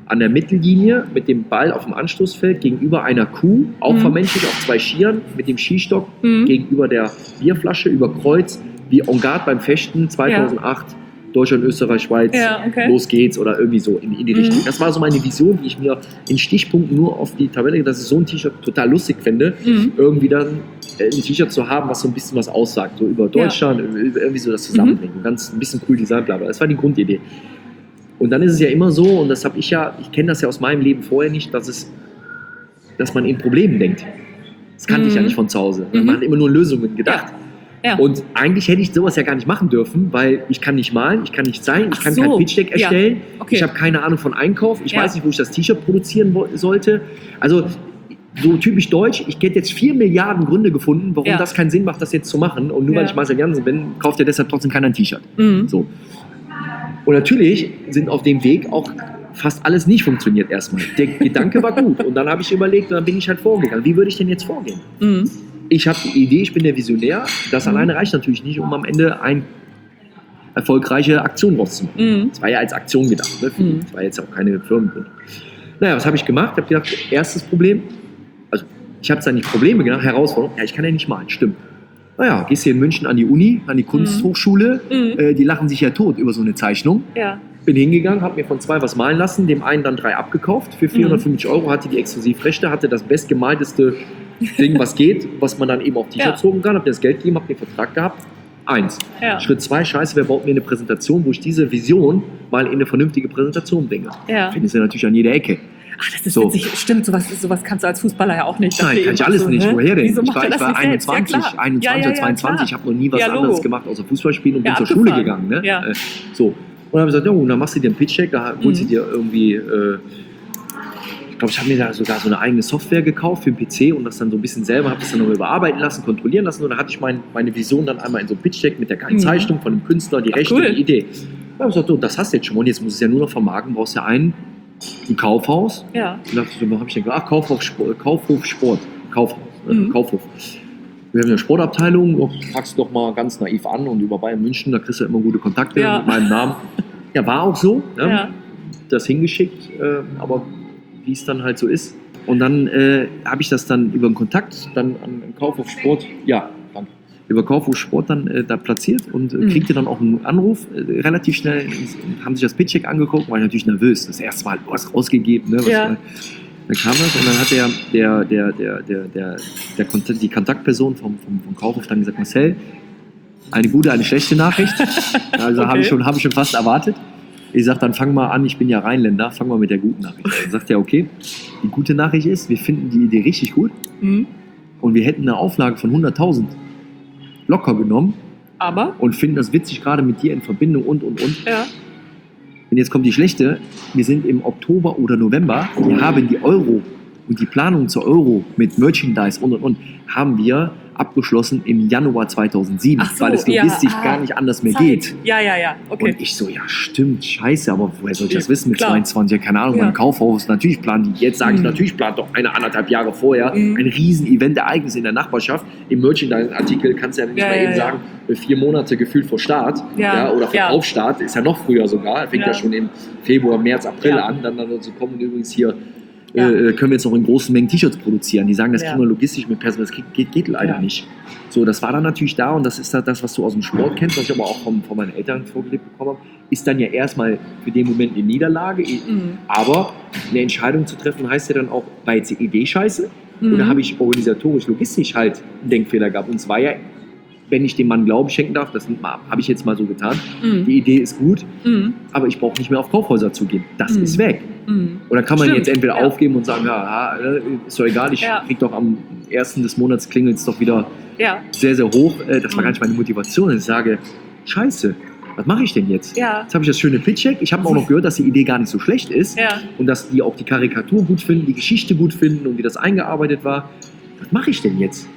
an der Mittellinie mit dem Ball auf dem Anstoßfeld gegenüber einer Kuh, auch Mhm. vermenschlicht auf zwei Skiern, mit dem Skistock Mhm. gegenüber der Bierflasche über Kreuz, wie En Garde beim Fechten zweitausendacht, Deutschland, Österreich, Schweiz, Ja, okay. los geht's oder irgendwie so in, in die Mhm. Richtung. Das war so meine Vision, die ich mir in Stichpunkten nur auf die Tabelle, dass ich so ein T-Shirt total lustig finde, Mhm. irgendwie dann äh, ein T-Shirt zu haben, was so ein bisschen was aussagt, so über Deutschland, über- irgendwie so das Zusammenbringen, ganz ein bisschen cool Design, bla bla. Das war die Grundidee. Und dann ist es ja immer so, und das habe ich ja, ich kenne das ja aus meinem Leben vorher nicht, dass es, dass man in Problemen denkt. Das kannte ich ja Mhm. nicht von zu Hause. Mhm. Man hat immer nur in Lösungen gedacht. Ja. Und eigentlich hätte ich sowas ja gar nicht machen dürfen, weil ich kann nicht malen, ich kann nicht zeigen, ich Ach kann so. kein Pitch-Deck Ja. erstellen, Okay. ich habe keine Ahnung von Einkauf, ich Ja. weiß nicht, wo ich das T-Shirt produzieren wo- sollte. Also so typisch deutsch, ich hätte jetzt vier Milliarden Gründe gefunden, warum Ja. das keinen Sinn macht, das jetzt zu machen. Und nur Ja. weil ich Marcel Jansen bin, kauft ja deshalb trotzdem keiner ein T-Shirt. Mhm. So. Und natürlich sind auf dem Weg auch fast alles nicht funktioniert erstmal. Der Gedanke war gut und dann habe ich überlegt, und dann bin ich halt vorgegangen. Wie würde ich denn jetzt vorgehen? Mhm. Ich habe die Idee, ich bin der Visionär. Das Mhm. alleine reicht natürlich nicht, um am Ende eine erfolgreiche Aktion rauszumachen. Mhm. Das war ja als Aktion gedacht. Ne? Mhm. Das war jetzt auch keine Firmengründung. Naja, was habe ich gemacht? Ich habe gedacht, erstes Problem, also ich habe es dann nicht Probleme genannt, Herausforderung, ja, ich kann ja nicht malen, stimmt. Naja, gehst hier in München an die Uni, an die Kunsthochschule, Mhm. äh, die lachen sich ja tot über so eine Zeichnung. Ja. Bin hingegangen, habe mir von zwei was malen lassen, dem einen dann drei abgekauft für vierhundertfünfzig Euro, hatte die Exklusivrechte, hatte das bestgemalteste Ding, was geht, was man dann eben auf T-Shirts Ja. drucken kann, habe mir das Geld gegeben, habe den Vertrag gehabt. Eins. Ja. Schritt zwei, scheiße, wer baut mir eine Präsentation, wo ich diese Vision mal in eine vernünftige Präsentation bringe? Ja. Findest du natürlich an jeder Ecke. Ach, das ist So. witzig. Stimmt, sowas, sowas kannst du als Fußballer ja auch nicht. Nein, kann ich alles so, nicht. ne? Woher denn? Wieso Ich macht war, er ich das war nicht selbst? einundzwanzig, Ja, klar. einundzwanzig Ja, ja, ja, zweiundzwanzig, klar. ich habe noch nie was Ja, anderes Logo. gemacht, außer Fußball spielen und Ja, bin zur Schule abgefahren. gegangen. Ne? Ja. Äh, so. Und dann habe ich gesagt, ja, dann machst du dir einen Pitch-Deck, da holst du Mhm. dir irgendwie, äh, ich glaube, ich habe mir da sogar so eine eigene Software gekauft für den P C und das dann so ein bisschen selber, habe das dann noch überarbeiten lassen, kontrollieren lassen und dann hatte ich mein, meine Vision dann einmal in so einem Pitch-Deck mit der geilen Mhm. Zeichnung von dem Künstler, die Ach, Rechte, cool. die Idee. Da habe ich gesagt, so, das hast du jetzt schon und jetzt musst du es ja nur noch vermarkten, brauchst ja einen, ein Kaufhaus. Ja. Und dachte ich so, wo habe ich denn gedacht? Ach, Kaufhof Sport, Kaufhof Sport, Kaufhaus, äh, Mhm. Kaufhof. Wir haben eine Sportabteilung, oh, fragst doch mal ganz naiv an und über Bayern München, da kriegst du immer gute Kontakte Ja. mit meinem Namen. Ja, war auch so. Ne? Ja. Das hingeschickt, äh, aber wie es dann halt so ist. Und dann äh, habe ich das dann über einen Kontakt dann an, an Kaufhof Sport, ja, danke, über Kaufhof Sport dann äh, da platziert und äh, Mhm. kriegte dann auch einen Anruf äh, relativ schnell, haben sich das Pitch-Deck angeguckt, war ich natürlich nervös, das erste Mal was rausgegeben, ne, was, Ja. äh, dann kam das und dann hat der, der, der, der, der, der, der Kontakt, die Kontaktperson vom, vom, vom Kaufhof dann gesagt, Marcel, eine gute, eine schlechte Nachricht. Also Okay. habe ich, schon- habe ich schon fast erwartet. Ich sage, dann fang mal an, ich bin ja Rheinländer, fang mal mit der guten Nachricht an. Dann sagt er, okay, die gute Nachricht ist, wir finden die Idee richtig gut Mhm. und wir hätten eine Auflage von hunderttausend locker genommen Aber, und finden das witzig, gerade mit dir in Verbindung und, und, und. ja. Und jetzt kommt die schlechte, wir sind im Oktober oder November, wir haben die Euro und die Planung zur Euro mit Merchandise und, und, und, haben wir abgeschlossen im Januar zweitausendsieben, Ach so, weil es ja, logistisch ah, gar nicht anders mehr Zeit. geht. Ja, ja, ja. Okay. Und ich so, ja stimmt, scheiße, aber woher soll ich das Ja, wissen mit klar. zweiundzwanzig? Ja, keine Ahnung, Ja. beim Kaufhaus, natürlich planen die, jetzt sage ich, Mhm. natürlich plant doch eine anderthalb Jahre vorher Mhm. ein riesen Event-Ereignis in der Nachbarschaft. Im Merchandise-Artikel kannst du ja nicht Ja, mal ja, eben ja. sagen, vier Monate gefühlt vor Start Ja, ja, oder vor ja. Aufstart, ist ja noch früher sogar, fängt ja, Ja. schon im Februar, März, April Ja. an, dann, dann zu kommen und übrigens hier Ja. äh, können wir jetzt noch in großen Mengen T-Shirts produzieren. Die sagen, das Ja. kriegen wir logistisch mit Personal, das geht, geht, geht leider Ja. nicht. So, das war dann natürlich da und das ist das, was du aus dem Sport kennst, was ich aber auch vom, von meinen Eltern vorgelebt bekommen habe, ist dann ja erstmal für den Moment eine Niederlage. Mhm. Aber eine Entscheidung zu treffen heißt ja dann auch, war jetzt die Idee scheiße? Mhm. Oder habe ich organisatorisch, logistisch halt einen Denkfehler gehabt? Und zwar ja, wenn ich dem Mann Glauben schenken darf, das habe ich jetzt mal so getan, Mhm. die Idee ist gut, Mhm. aber ich brauche nicht mehr auf Kaufhäuser zugehen. Das Mhm. ist weg. Mhm. Oder kann man Stimmt, jetzt entweder ja. aufgeben und sagen, ja, ja, ist doch egal, ich Ja. krieg doch am ersten des Monats klingelt es doch wieder Ja, sehr, sehr hoch. Äh, Das war Mhm. gar nicht meine Motivation. Ich sage, scheiße, was mache ich denn jetzt? ja, Jetzt habe ich das schöne Pitch-Deck. Ich habe auch noch gehört, dass die Idee gar nicht so schlecht ist ja. und dass die auch die Karikatur gut finden, die Geschichte gut finden und wie das eingearbeitet war. Was mache ich denn jetzt?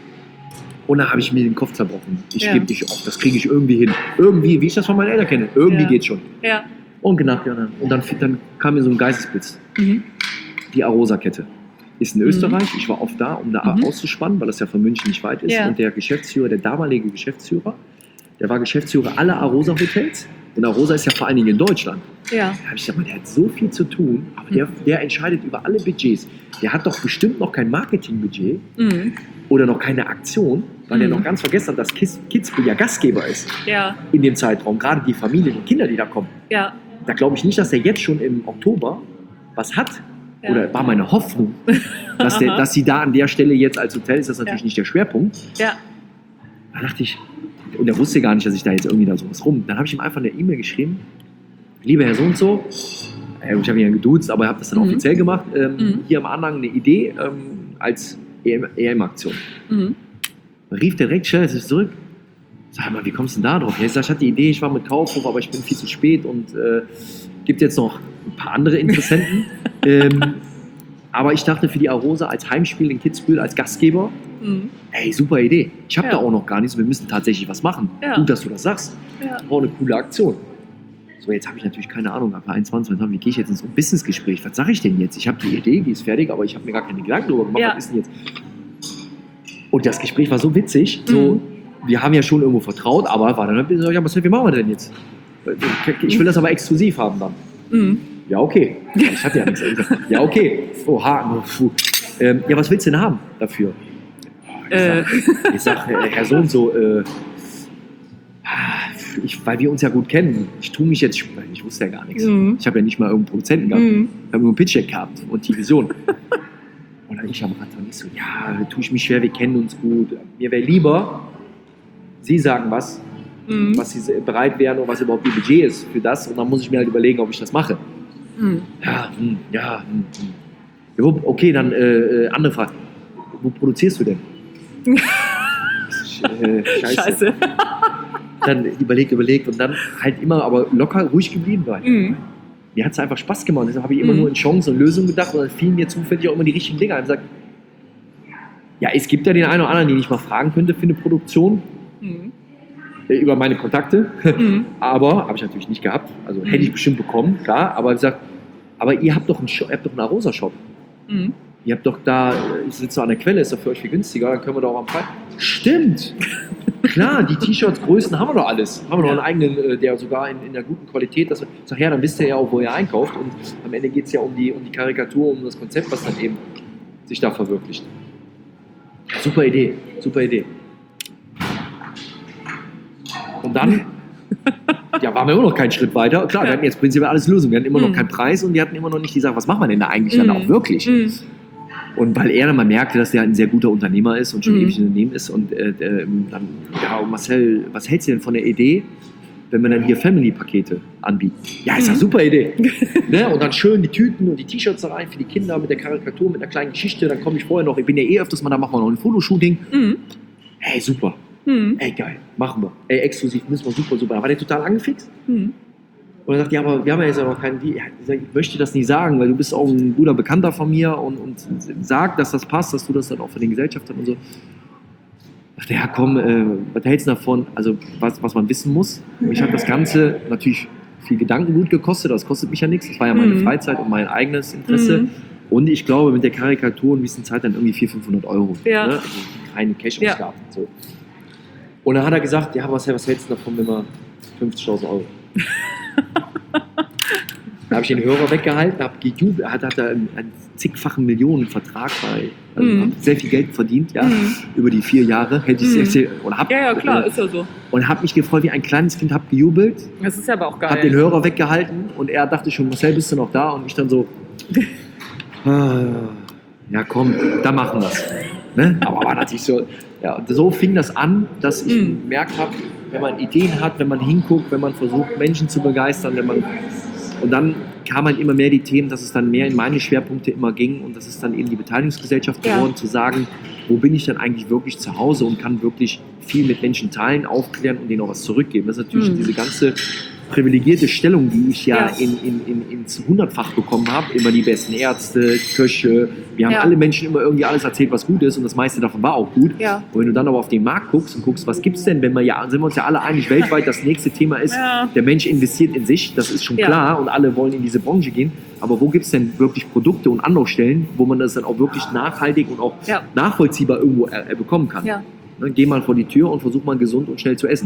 Und dann habe ich mir den Kopf zerbrochen. Ich Ja. gebe nicht auf, das kriege ich irgendwie hin. Irgendwie, wie ich das von meinen Eltern kenne. Irgendwie Ja. geht's schon. Ja. Und genau, ja, dann- und dann, dann kam mir so ein Geistesblitz. Mhm. Die Arosa-Kette ist in Mhm. Österreich. Ich war oft da, um da Mhm. auszuspannen, weil das ja von München nicht weit ist. Ja. Und der Geschäftsführer, der damalige Geschäftsführer, der war Geschäftsführer aller Arosa-Hotels. Und Arosa ist ja vor allen Dingen in Deutschland. Ja. Da habe ich gesagt, der hat so viel zu tun, aber der, der entscheidet über alle Budgets. Der hat doch bestimmt noch kein Marketingbudget Mhm. oder noch keine Aktion, weil Mhm. er noch ganz vergessen hat, dass Kids, Kitzbühel ja Gastgeber ist Ja. in dem Zeitraum. Gerade die Familien und Kinder, die da kommen. Ja. Da glaube ich nicht, dass er jetzt schon im Oktober was hat. Ja. Oder war meine Hoffnung, dass, der, dass sie da an der Stelle jetzt als Hotel ist, das ist natürlich Ja. nicht der Schwerpunkt. Ja. Da dachte ich, und er wusste gar nicht, dass ich da jetzt irgendwie da sowas rum. Dann habe ich ihm einfach eine E-Mail geschrieben, lieber Herr so und so, äh, ich habe ihn ja geduzt, aber ich habe das dann Mhm. offiziell gemacht, ähm, Mhm. hier am Anhang eine Idee ähm, als E M-Aktion. Mhm. Rief direkt schnell zurück, sag mal, wie kommst du denn da drauf? Ja, ich sag, ich hatte die Idee, ich war mit Kaufhof, aber ich bin viel zu spät und äh, gibt jetzt noch ein paar andere Interessenten. ähm, aber ich dachte für die Arosa als Heimspiel in Kitzbühel, als Gastgeber, Mhm. ey, super Idee. Ich habe Ja. da auch noch gar nichts, wir müssen tatsächlich was machen. Ja. Gut, dass du das sagst. Ja. Auch eine coole Aktion. So, jetzt habe ich natürlich keine Ahnung, ab einundzwanzig, wie gehe ich jetzt in so ein Businessgespräch? Was sage ich denn jetzt? Ich habe die Idee, die ist fertig, aber ich habe mir gar keine Gedanken darüber gemacht, Ja. was ist denn jetzt? Und das Gespräch war so witzig, so, Mhm. wir haben ja schon irgendwo vertraut, aber war dann, ja, was, wie machen wir denn jetzt? Ich will das aber exklusiv haben dann. Mhm. Ja, okay. Ich hatte ja nichts. Ja, okay. Oha. Puh. Ähm, ja, was willst du denn haben dafür? Ich Äh. sag, ich sag äh, Herr so und so, äh, ich, weil wir uns ja gut kennen, ich tue mich jetzt, ich wusste ja gar nichts. Mhm. Ich habe ja nicht mal irgendeinen Produzenten gehabt. Mhm. Ich habe nur einen Pitch-Deck gehabt und die Vision. Und dann ich am Rad und ich so, ja, tue ich mich schwer, wir kennen uns gut. Mir wäre lieber, Sie sagen was, Mhm. was Sie bereit wären und was überhaupt Ihr Budget ist für das. Und dann muss ich mir halt überlegen, ob ich das mache. Mhm. Ja, hm, ja, hm, hm. Ja, wo- okay, dann äh, äh, andere Frage. Wo produzierst du denn? äh, scheiße. Scheiße. Dann überlegt, überlegt und dann halt immer aber locker ruhig geblieben war. Mhm. Mir hat es einfach Spaß gemacht. Deshalb habe ich immer Mhm. nur in Chancen und Lösungen gedacht und dann fielen mir zufällig auch immer die richtigen Dinge ein. Ich gesagt, ja, es gibt ja den einen oder anderen, den ich mal fragen könnte für eine Produktion Mhm. äh, über meine Kontakte. Mhm. Aber habe ich natürlich nicht gehabt. Also hätte ich bestimmt bekommen, klar. Aber ich gesagt, aber ihr habt doch einen, Shop, ihr habt doch einen Arosa-Shop. Mhm. Ihr habt doch da, ich sitze an der Quelle, ist doch für euch viel günstiger, dann können wir doch auch am Preis. Stimmt! Klar, die T-Shirts, Größen haben wir doch alles. Haben wir doch einen eigenen, äh, der sogar in, in der guten Qualität, dass wir, sag ja, dann wisst ihr ja auch, wo ihr einkauft. Und am Ende geht es ja um die, um die Karikatur, um das Konzept, was dann eben sich da verwirklicht. Super Idee, super Idee. Und dann, ja, waren wir immer noch keinen Schritt weiter. Klar, wir hatten jetzt prinzipiell alles Lösung. Wir hatten immer noch Mhm. keinen Preis und wir hatten immer noch nicht die Sache, was machen wir denn da eigentlich dann Mhm. auch wirklich? Mhm. Und weil er dann mal merkte, dass der ein sehr guter Unternehmer ist und schon Mhm. ewig im Unternehmen ist und äh, äh, dann, ja, Marcel, was hältst du denn von der Idee, wenn wir dann hier Family-Pakete anbieten? Ja, ist ja Mhm. super Idee. Ne? Und dann schön die Tüten und die T-Shirts da rein für die Kinder mit der Karikatur, mit einer kleinen Geschichte. Dann komme ich vorher noch, ich bin ja eh öfters mal, da machen wir noch ein Fotoshooting. Mhm. Hey, super. Mhm. Ey, geil, machen wir. Ey, exklusiv müssen wir, super, super. Da war der total angefixt. Mhm. Und er sagt, ja, aber wir haben ja jetzt ja noch keinen Deal. Ja, ich, sag, ich möchte das nicht sagen, weil du bist auch ein guter Bekannter von mir und, und sag, dass das passt, dass du das dann auch für den Gesellschafter und so. Ich dachte, ja komm, äh, was hältst du davon? Also was, was man wissen muss. Mich hat das Ganze natürlich viel Gedankengut gekostet, das kostet mich ja nichts. Das war ja meine Mhm. Freizeit und mein eigenes Interesse. Mhm. Und ich glaube, mit der Karikatur und ein bisschen Zeit dann irgendwie vierhundert, fünfhundert Euro. Ja. Ne? Also keine Cash-Ausgaben. Ja. So. Und dann hat er gesagt, ja, was, was hältst du davon, wenn wir fünfzigtausend Euro? Da habe ich den Hörer weggehalten, habe gejubelt, hat, hat er einen, einen zigfachen Millionenvertrag bei, also Mhm. hat sehr viel Geld verdient, ja, Mhm. über die vier Jahre, hätte ich Mhm. sehr, sehr, oder hab, Ja, ja, klar, äh, ist ja so. und habe mich gefreut wie ein kleines Kind, habe gejubelt, Das ist ja aber auch habe den geil. Hörer weggehalten und er dachte schon, Marcel, bist du noch da? Und ich dann so, ah, ja komm, da machen wir es. Ne? Aber war natürlich so, ja, und so fing das an, dass ich Mhm. gemerkt habe, wenn man Ideen hat, wenn man hinguckt, wenn man versucht, Menschen zu begeistern, wenn man und dann kamen halt immer mehr die Themen, dass es dann mehr in meine Schwerpunkte immer ging und das ist dann eben die Beteiligungsgesellschaft Ja. geworden, zu sagen, wo bin ich denn eigentlich wirklich zu Hause und kann wirklich viel mit Menschen teilen, aufklären und denen auch was zurückgeben. Das ist natürlich Mhm. diese ganze privilegierte Stellung, die ich ja, Ja. in, in, in, ins Hundertfach bekommen habe. Immer die besten Ärzte, Köche. Wir haben Ja. alle Menschen immer irgendwie alles erzählt, was gut ist und das meiste davon war auch gut. Ja. Und wenn du dann aber auf den Markt guckst und guckst, was gibt es denn, wenn wir ja, sind wir uns ja alle einig, weltweit das nächste Thema ist, Ja. der Mensch investiert in sich, das ist schon Ja. klar und alle wollen in diese Branche gehen. Aber wo gibt es denn wirklich Produkte und Anlaufstellen, wo man das dann auch wirklich nachhaltig und auch Ja. nachvollziehbar irgendwo äh, bekommen kann? Ja. Ne, geh mal vor die Tür und versuch mal gesund und schnell zu essen.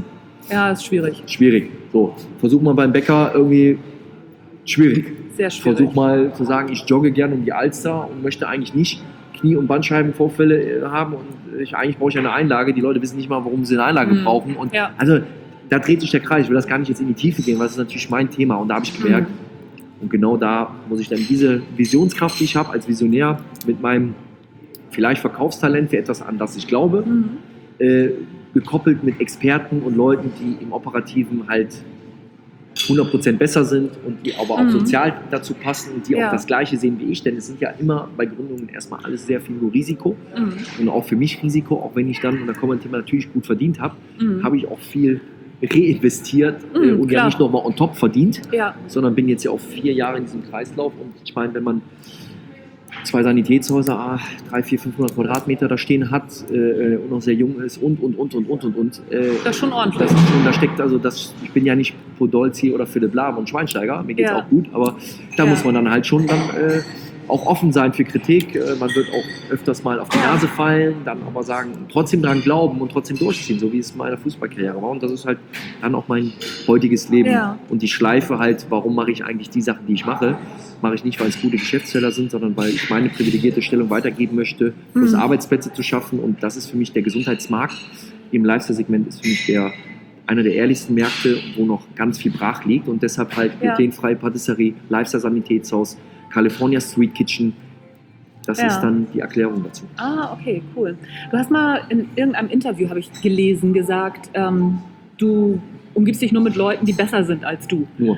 Ja, ist schwierig. Schwierig. So, versuch mal beim Bäcker irgendwie, schwierig. Sehr schwierig. Versuch mal zu sagen, ich jogge gerne um die Alster und möchte eigentlich nicht Knie- und Bandscheibenvorfälle haben und ich, eigentlich brauche ich eine Einlage. Die Leute wissen nicht mal, warum sie eine Einlage Mhm. brauchen. Und Ja. also da dreht sich der Kreis. Ich will das gar nicht jetzt in die Tiefe gehen, weil das ist natürlich mein Thema. Und da habe ich gemerkt, Mhm. und genau da muss ich dann diese Visionskraft, die ich habe als Visionär, mit meinem vielleicht Verkaufstalent für etwas, an das ich glaube, Mhm. äh, gekoppelt mit Experten und Leuten, die im Operativen halt hundert Prozent besser sind und die aber auch Mhm. sozial dazu passen und die Ja. auch das Gleiche sehen wie ich, denn es sind ja immer bei Gründungen erstmal alles sehr viel nur Risiko Mhm. und auch für mich Risiko, auch wenn ich dann, und da kommt ein Thema, natürlich gut verdient habe, Mhm. habe ich auch viel reinvestiert äh, Mhm, und ja klar. nicht nochmal on top verdient, Ja. sondern bin jetzt ja auch vier Jahre in diesem Kreislauf und ich meine, wenn man zwei Sanitätshäuser, ah, drei, vier, fünfhundert Quadratmeter da stehen hat äh, und noch sehr jung ist und, und, und, und, und, und, und. Äh, Das ist schon ordentlich. Das ist schon, da steckt also, das, ich bin ja nicht Podolski oder Philipp Lahm und Schweinsteiger, mir geht's Ja. auch gut, aber da Ja. muss man dann halt schon dann äh, auch offen sein für Kritik. Äh, man wird auch öfters mal auf die Ja. Nase fallen, dann aber sagen, trotzdem dran glauben und trotzdem durchziehen, so wie es in meiner Fußballkarriere war. Und das ist halt dann auch mein heutiges Leben. Ja. Und die Schleife halt, warum mache ich eigentlich die Sachen, die ich mache, mache ich nicht, weil es gute Geschäftsfelder sind, sondern weil ich meine privilegierte Stellung weitergeben möchte, plus Mhm. Arbeitsplätze zu schaffen. Und das ist für mich der Gesundheitsmarkt. Im Lifestyle-Segment ist für mich der einer der ehrlichsten Märkte, wo noch ganz viel brach liegt. Und deshalb halt Ja. glutenfreie Patisserie, Lifestyle-Sanitätshaus, California Street Kitchen. Das Ja. ist dann die Erklärung dazu. Ah, okay, cool. Du hast mal in irgendeinem Interview, habe ich gelesen, gesagt, ähm, du umgibst dich nur mit Leuten, die besser sind als du. Nur.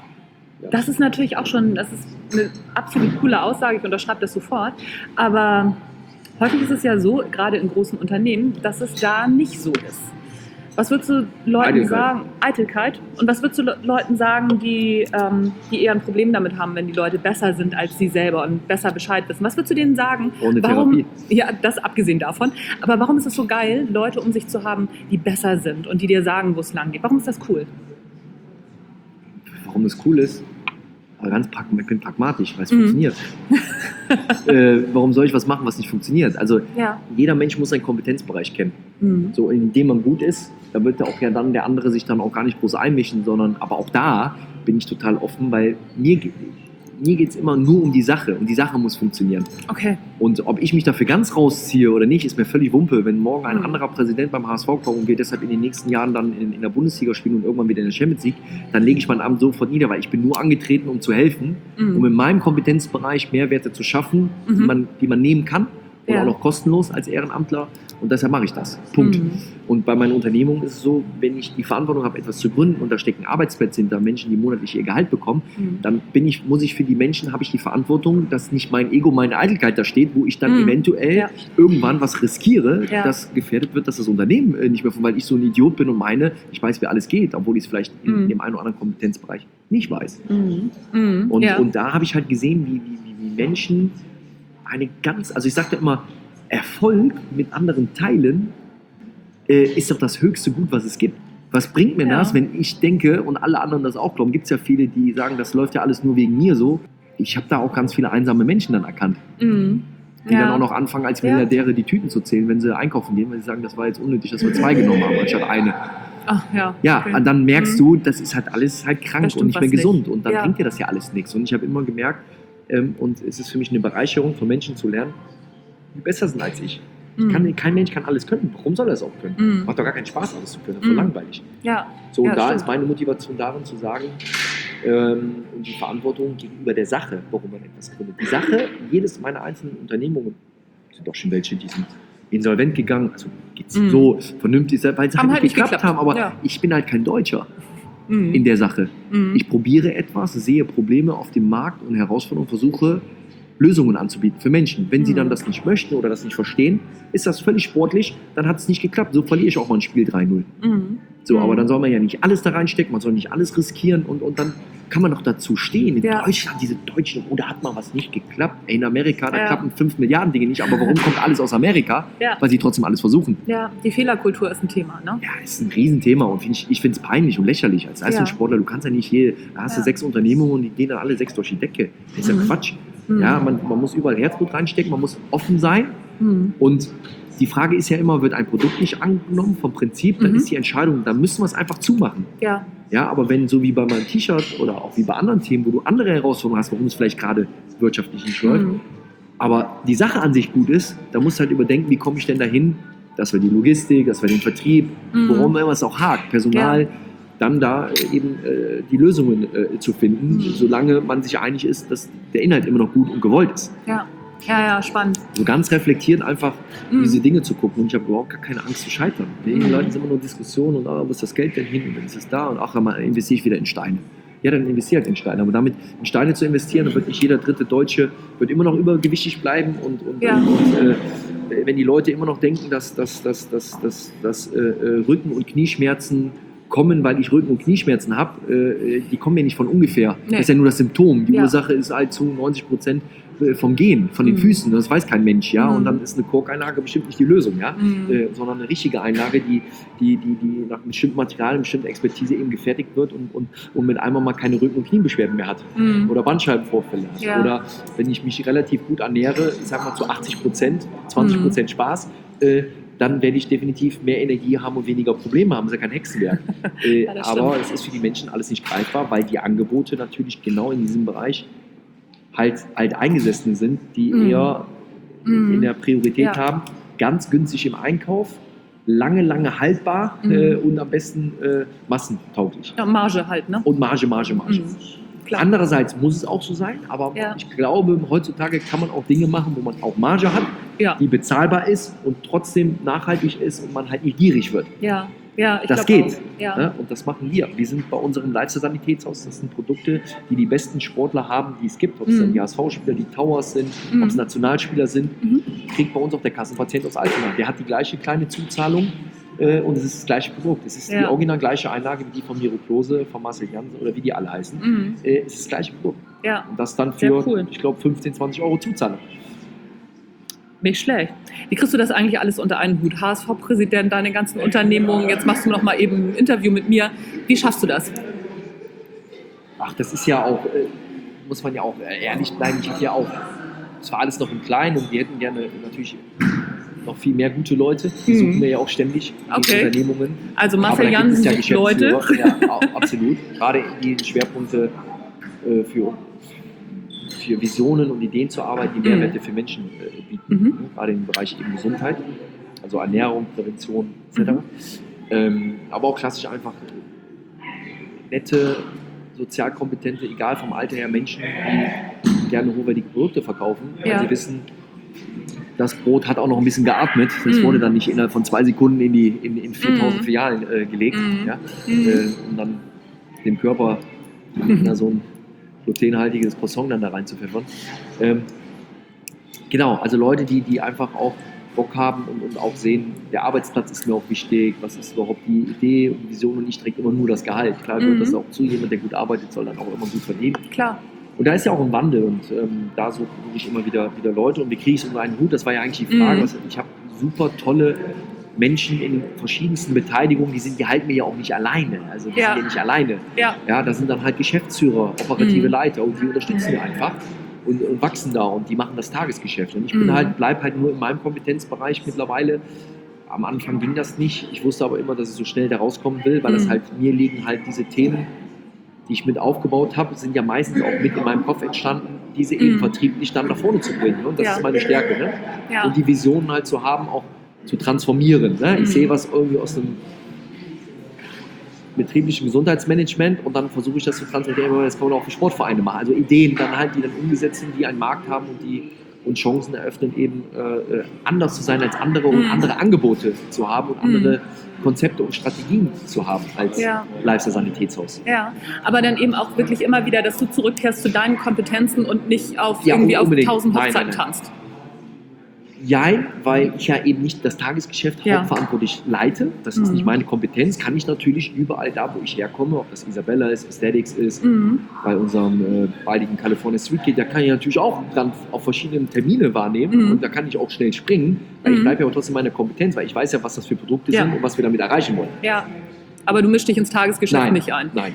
Das ist natürlich auch schon, das ist eine absolut coole Aussage, ich unterschreibe das sofort. Aber häufig ist es ja so, gerade in großen Unternehmen, dass es da nicht so ist. Was würdest du Leuten Eitelkeit. sagen? Eitelkeit. Und was würdest du Le Leuten sagen, die, ähm, die eher ein Problem damit haben, wenn die Leute besser sind als sie selber und besser Bescheid wissen? Was würdest du denen sagen? Ohne warum, Therapie. Ja, das abgesehen davon. Aber warum ist es so geil, Leute um sich zu haben, die besser sind und die dir sagen, wo es lang geht? Warum ist das cool? Warum das cool ist? Aber ganz prag ich bin pragmatisch, weil es Mhm. funktioniert. äh, warum soll ich was machen, was nicht funktioniert? Also Ja. jeder Mensch muss seinen Kompetenzbereich kennen. Mhm. So, in dem man gut ist, da wird ja auch ja dann der andere sich dann auch gar nicht groß einmischen, sondern aber auch da bin ich total offen, weil mir, ge- mir geht es immer nur um die Sache und die Sache muss funktionieren. Okay. Und ob ich mich dafür ganz rausziehe oder nicht, ist mir völlig Wumpe. Wenn morgen ein Mhm. anderer Präsident beim H S V kommt und wir deshalb in den nächsten Jahren dann in, in der Bundesliga spielen und irgendwann wieder in der Champions League, dann lege ich mein Amt sofort nieder, weil ich bin nur angetreten, um zu helfen, Mhm. um in meinem Kompetenzbereich Mehrwerte zu schaffen, die, Mhm. man, die man nehmen kann und Ja. auch noch kostenlos als Ehrenamtler. Und deshalb mache ich das. Punkt. Mhm. Und bei meinen Unternehmungen ist es so, wenn ich die Verantwortung habe, etwas zu gründen und da stecken Arbeitsplätze hinter, Menschen, die monatlich ihr Gehalt bekommen, Mhm. dann bin ich, muss ich für die Menschen, habe ich die Verantwortung, dass nicht mein Ego, meine Eitelkeit da steht, wo ich dann Mhm. eventuell Ja. irgendwann was riskiere, Ja. dass gefährdet wird, dass das Unternehmen äh, nicht mehr, weil ich so ein Idiot bin und meine, ich weiß, wie alles geht, obwohl ich es vielleicht in Mhm. dem einen oder anderen Kompetenzbereich nicht weiß. Mhm. Mhm. Und, ja. und da habe ich halt gesehen, wie, wie, wie, wie Menschen eine ganz, also ich sagte immer, Erfolg mit anderen teilen äh, ist doch das höchste Gut, was es gibt. Was bringt mir Ja. das, wenn ich denke und alle anderen das auch glauben? Gibt es ja viele, die sagen, das läuft ja alles nur wegen mir so. Ich habe da auch ganz viele einsame Menschen dann erkannt, Mhm. die Ja. dann auch noch anfangen, als Ja. Milliardäre die Tüten zu zählen, wenn sie einkaufen gehen, weil sie sagen, das war jetzt unnötig, dass wir zwei genommen haben, anstatt eine. Ach, ja. Ja, okay. und dann merkst Mhm. du, das ist halt alles halt Da krank stimmt und nicht mehr was nicht. gesund. Und dann Ja. bringt dir das ja alles nichts. Und ich habe immer gemerkt, ähm, und es ist für mich eine Bereicherung, von Menschen zu lernen, die besser sind als ich. Mhm. Kann, kein Mensch kann alles können. Warum soll er es auch können? Mhm. Macht doch gar keinen Spaß, alles zu können. Das ist so Mhm. langweilig. Ja. So, und Ja, da stimmt. ist meine Motivation darin zu sagen, ähm, und die Verantwortung gegenüber der Sache, warum man etwas gründet. Die Sache, jedes meiner einzelnen Unternehmungen, sind doch schon welche, die sind insolvent gegangen, also geht's Mhm. so vernünftig, weil sie Haben halt halt nicht nicht geklappt geklappt. haben, aber Ja. ich bin halt kein Deutscher Mhm. in der Sache. Mhm. Ich probiere etwas, sehe Probleme auf dem Markt und Herausforderungen, versuche Lösungen anzubieten für Menschen. Wenn sie Mhm. dann das nicht möchten oder das nicht verstehen, ist das völlig sportlich, dann hat es nicht geklappt. So verliere ich auch mal ein Spiel drei null. Mhm. So, Mhm. aber dann soll man ja nicht alles da reinstecken, man soll nicht alles riskieren und, und dann kann man doch dazu stehen. In Ja. Deutschland, diese Deutschen, oh, da hat mal was nicht geklappt. Ey, in Amerika, da Ja. klappen fünf Milliarden Dinge nicht, aber warum kommt alles aus Amerika? Ja. Weil sie trotzdem alles versuchen. Ja, die Fehlerkultur ist ein Thema, ne? Ja, ist ein Riesenthema und find ich, ich finde es peinlich und lächerlich. Als Leistungssportler, du kannst ja nicht hier, da hast du Ja. sechs Unternehmungen und die gehen dann alle sechs durch die Decke. Das ist ja Mhm. Quatsch. Mhm. Ja, man, man muss überall Herzblut reinstecken, man muss offen sein Mhm. Und die Frage ist ja immer, wird ein Produkt nicht angenommen vom Prinzip, dann Mhm. ist die Entscheidung, dann müssen wir es einfach zumachen. Ja. Ja, aber wenn so wie bei meinem T-Shirt oder auch wie bei anderen Themen, wo du andere Herausforderungen hast, warum es vielleicht gerade wirtschaftlich nicht läuft, Mhm. aber die Sache an sich gut ist, da musst du halt überdenken, wie komme ich denn dahin, dass wir die Logistik, dass wir den Vertrieb, Mhm. worum immer es auch hakt, Personal, Ja. dann da äh, eben äh, die Lösungen äh, zu finden, Mhm. solange man sich einig ist, dass der Inhalt immer noch gut und gewollt ist. Ja. Ja, ja, spannend. So ganz reflektiert einfach Mhm. diese Dinge zu gucken und ich habe überhaupt gar keine Angst zu scheitern. Die Mhm. Leute sind immer nur Diskussionen und ah, wo ist das Geld denn hin und dann ist es da und ach, dann investiere ich wieder in Steine. Ja, dann investiere halt in Steine. Aber damit in Steine zu investieren, dann wird nicht jeder dritte Deutsche wird immer noch übergewichtig bleiben und, und, Ja. und, und äh, wenn die Leute immer noch denken, dass, dass, dass, dass, dass, dass äh, Rücken- und Knieschmerzen kommen, weil ich Rücken- und Knieschmerzen habe, äh, die kommen ja nicht von ungefähr. Nee. Das ist ja nur das Symptom. Die Ja. Ursache ist halt zu neunzig Prozent vom Gehen, von den Mhm. Füßen. Das weiß kein Mensch, ja. Mhm. Und dann ist eine Korkeinlage bestimmt nicht die Lösung, ja. Mhm. Äh, sondern eine richtige Einlage, die, die, die, die nach einem bestimmten Material, einer bestimmten Expertise eben gefertigt wird und, und, und mit einmal mal keine Rücken- und Kniebeschwerden mehr hat. Mhm. Oder Bandscheibenvorfälle hat. Ja. Oder wenn ich mich relativ gut ernähre, ich sag mal zu achtzig Prozent, zwanzig Prozent Spaß, äh, dann werde ich definitiv mehr Energie haben und weniger Probleme haben. Das ist ja kein Hexenwerk. äh, Ja, das aber stimmt. es ist für die Menschen alles nicht greifbar, weil die Angebote natürlich genau in diesem Bereich halt Alteingesessene sind, die Mhm. eher Mhm. in der Priorität Ja. haben, ganz günstig im Einkauf, lange, lange haltbar Mhm. äh, und am besten äh, massentauglich. Ja, Marge halt, ne? Und Marge, Marge, Marge. Mhm. Klar. Andererseits muss es auch so sein, aber Ja. ich glaube, heutzutage kann man auch Dinge machen, wo man auch Marge hat, Ja. die bezahlbar ist und trotzdem nachhaltig ist und man halt nicht gierig wird. Ja. Ja, ich Das glaub geht. auch. Ja. Ne? Und das machen wir. Wir sind bei unserem Lifestyle-Sanitätshaus. Das sind Produkte, die die besten Sportler haben, die es gibt. Ob es Mhm. dann die H S V-Spieler, die Towers sind, Mhm. ob es Nationalspieler sind, Mhm. kriegt bei uns auch der Kassenpatient aus Altona. Der hat die gleiche kleine Zuzahlung äh, und es ist das gleiche Produkt. Es ist die Ja. original gleiche Einlage wie die von Miroklose, von Marcel Jansen oder wie die alle heißen. Mhm. Äh, es ist das gleiche Produkt. Ja. Und das dann Sehr für, cool. ich glaube, fünfzehn, zwanzig Euro Zuzahlung. Nicht schlecht. Wie kriegst du das eigentlich alles unter einen Hut? H S V-Präsident, deine ganzen Unternehmungen, jetzt machst du noch mal eben ein Interview mit mir. Wie schaffst du das? Ach, das ist ja auch, äh, muss man ja auch äh, ehrlich bleiben. Ich habe ja auch, es war alles noch im Kleinen und wir hätten gerne natürlich noch viel mehr gute Leute. Die Mhm. suchen wir ja auch ständig in Okay. Unternehmungen. Also Aber Marcel da gibt es Jansen ja sucht Leute. Geschäftsführer. Ja, au- absolut. Gerade die Schwerpunkte äh, für, für Visionen und Ideen zur Arbeit, die Mehrwerte für Menschen äh, bieten. Mhm. Ne? Gerade im Bereich eben Gesundheit, also Ernährung, Prävention et cetera. Mhm. Ähm, aber auch klassisch einfach äh, nette, sozial kompetente, egal vom Alter her, Menschen, die gerne hochwertige Produkte verkaufen, weil Ja. sie wissen, das Brot hat auch noch ein bisschen geatmet. Das Mhm. wurde dann nicht innerhalb von zwei Sekunden in, die, in, in viertausend Mhm. Filialen äh, gelegt. Mhm. Ja? Mhm. Äh, um dann dem Körper na, so ein glutenhaltiges Croissant dann da rein zu pfeffern. Ähm, genau, also Leute, die, die einfach auch Bock haben und, und auch sehen, der Arbeitsplatz ist mir auch wichtig, was ist überhaupt die Idee und die Vision und nicht direkt immer nur das Gehalt. Klar gehört Mhm. das auch zu, jemand, der gut arbeitet, soll dann auch immer gut verdienen. Klar. Und da ist ja auch ein Wandel und ähm, da suche ich immer wieder, wieder Leute und wie kriege ich es unter einen Hut? Das war ja eigentlich die Frage. Mhm. Was, ich habe super tolle Menschen in verschiedensten Beteiligungen, die sind, die halten mir ja auch nicht alleine. Also die Ja. sind ja nicht alleine. Ja. Ja, da sind dann halt Geschäftsführer, operative Mhm. Leiter und die unterstützen wir einfach und, und wachsen da und die machen das Tagesgeschäft. Und ich Mhm. bin halt, bleib halt nur in meinem Kompetenzbereich mittlerweile. Am Anfang ging das nicht. Ich wusste aber immer, dass ich so schnell da rauskommen will, weil Mhm. das halt mir liegen halt diese Themen, die ich mit aufgebaut habe, sind ja meistens auch mit in meinem Kopf entstanden, diese eben Mhm. vertrieblich dann nach vorne zu bringen. Ne? Und das Ja. ist meine Stärke. Ne? Ja. Und die Visionen halt zu haben, auch zu transformieren. Ne? Mhm. Ich sehe was irgendwie aus einem betrieblichen Gesundheitsmanagement und dann versuche ich das zu transformieren, das kann man auch für Sportvereine machen. Also Ideen dann halt, die dann umgesetzt sind, die einen Markt haben und die und Chancen eröffnen, eben äh, anders zu sein als andere und Mhm. andere Angebote zu haben und Mhm. andere Konzepte und Strategien zu haben als Ja. Lifestyle-Sanitätshaus. Ja, aber dann eben auch wirklich immer wieder, dass du zurückkehrst zu deinen Kompetenzen und nicht auf Ja, irgendwie auf unbedingt. tausend Nein, Hochzeiten nein, nein. tanzt. Jein, weil ich ja eben nicht das Tagesgeschäft Ja. hauptverantwortlich leite. Das ist Mhm. nicht meine Kompetenz. Kann ich natürlich überall da, wo ich herkomme, ob das Isabella ist, Aesthetics ist, Mhm. bei unserem äh, baldigen California Street Kid, da kann ich natürlich auch dann auf verschiedene Termine wahrnehmen Mhm. und da kann ich auch schnell springen, weil ich Mhm. bleibe ja auch trotzdem meine Kompetenz, weil ich weiß ja, was das für Produkte Ja. sind und was wir damit erreichen wollen. Ja, aber du mischst dich ins Tagesgeschäft Nein, nicht ein. nein.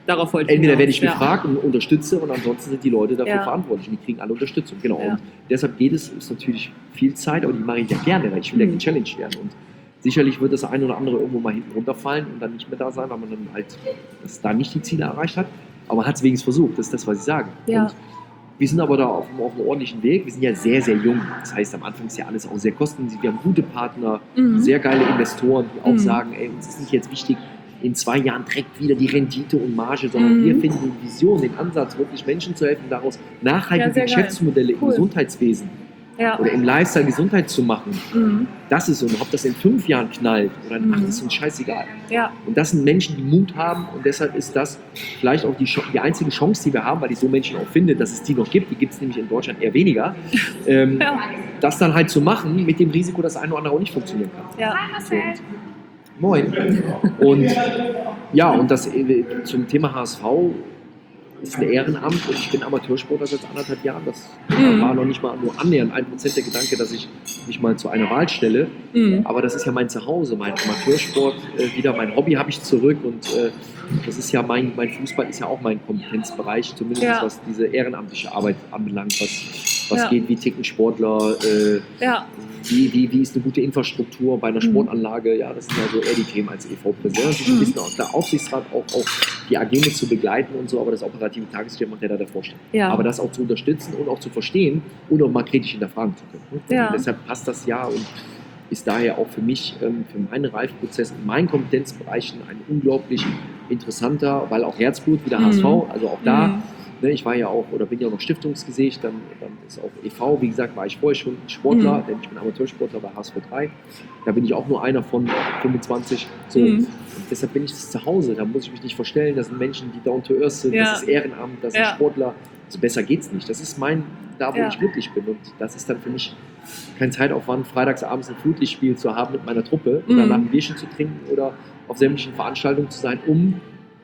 Darauf wollte ich Entweder hinaus, werde ich ja. gefragt und unterstütze und ansonsten sind die Leute dafür Ja. verantwortlich und die kriegen alle Unterstützung. Genau. Ja. Und deshalb geht es, ist natürlich viel Zeit, aber die mache ich ja gerne, weil ich will ja Mhm. gechallenged werden. Und sicherlich wird das eine oder andere irgendwo mal hinten runterfallen und dann nicht mehr da sein, weil man dann halt das da nicht die Ziele erreicht hat. Aber man hat es wenigstens versucht, das ist das, was ich sage. Ja. Und wir sind aber da auf, auf einem ordentlichen Weg. Wir sind ja sehr, sehr jung. Das heißt, am Anfang ist ja alles auch sehr kostenintensiv. Wir haben gute Partner, Mhm. sehr geile Investoren, die auch Mhm. sagen, ey, uns ist nicht jetzt wichtig, in zwei Jahren direkt wieder die Rendite und Marge, sondern Mhm. wir finden die Vision, den Ansatz, wirklich Menschen zu helfen, daraus nachhaltige Ja, sehr geil. Geschäftsmodelle Cool. im Gesundheitswesen Ja. oder im Lifestyle Gesundheit zu machen. Mhm. Das ist so. Und ob das in fünf Jahren knallt oder in Mhm. acht, ist uns scheißegal. Ja. Und das sind Menschen, die Mut haben und deshalb ist das vielleicht auch die, Ch- die einzige Chance, die wir haben, weil ich so Menschen auch finde, dass es die noch gibt, die gibt es nämlich in Deutschland eher weniger, ähm, Ja. das dann halt zu machen, mit dem Risiko, dass ein oder andere auch nicht funktionieren kann. Ja. So, und, moin. Und ja, und das äh, zum Thema H S V ist ein Ehrenamt und ich bin Amateursportler seit anderthalb Jahren. Das Mhm. war noch nicht mal nur annähernd ein Prozent der Gedanke, dass ich mich mal zu einer Wahl stelle. Mhm. Aber das ist ja mein Zuhause, mein Amateursport, äh, wieder mein Hobby habe ich zurück und äh, das ist ja mein, mein Fußball ist ja auch mein Kompetenzbereich, zumindest Ja. was diese ehrenamtliche Arbeit anbelangt, was, was Ja. geht, wie ticken Sportler, äh, Ja. wie, wie, wie ist eine gute Infrastruktur bei einer Mhm. Sportanlage, ja, das sind ja so eher die Themen als E V-Präsident. Natürlich ein Mhm. bisschen auch der Aufsichtsrat auch, auch die A G mit zu begleiten und so, aber das operative Tagesgeschäft macht ja da der Vorstand. Ja. Aber das auch zu unterstützen und auch zu verstehen und auch mal kritisch hinterfragen zu können. Ne? Ja. Und deshalb passt das ja und ist daher auch für mich, ähm, für meinen Reifprozess in meinen Kompetenzbereichen ein unglaublich interessanter, weil auch Herzblut wie der Mhm. H S V, also auch da, Mhm. ne, ich war ja auch oder bin ja auch noch Stiftungsgesicht, dann, dann ist auch E V, wie gesagt, war ich vorher schon Sportler, Mhm. denn ich bin Amateursportler bei H S V drei, da bin ich auch nur einer von fünfundzwanzig, so. Mhm. Und deshalb bin ich zu Hause, da muss ich mich nicht verstellen, das sind Menschen, die down to earth sind, Ja. das ist Ehrenamt, das sind Ja. Sportler, also besser geht's nicht, das ist mein, da wo Ja. ich glücklich bin und das ist dann für mich kein Zeitaufwand, freitagsabends ein Flutlichtspiel zu haben mit meiner Truppe und Mhm. danach ein Bierchen zu trinken oder auf sämtlichen Veranstaltungen zu sein, um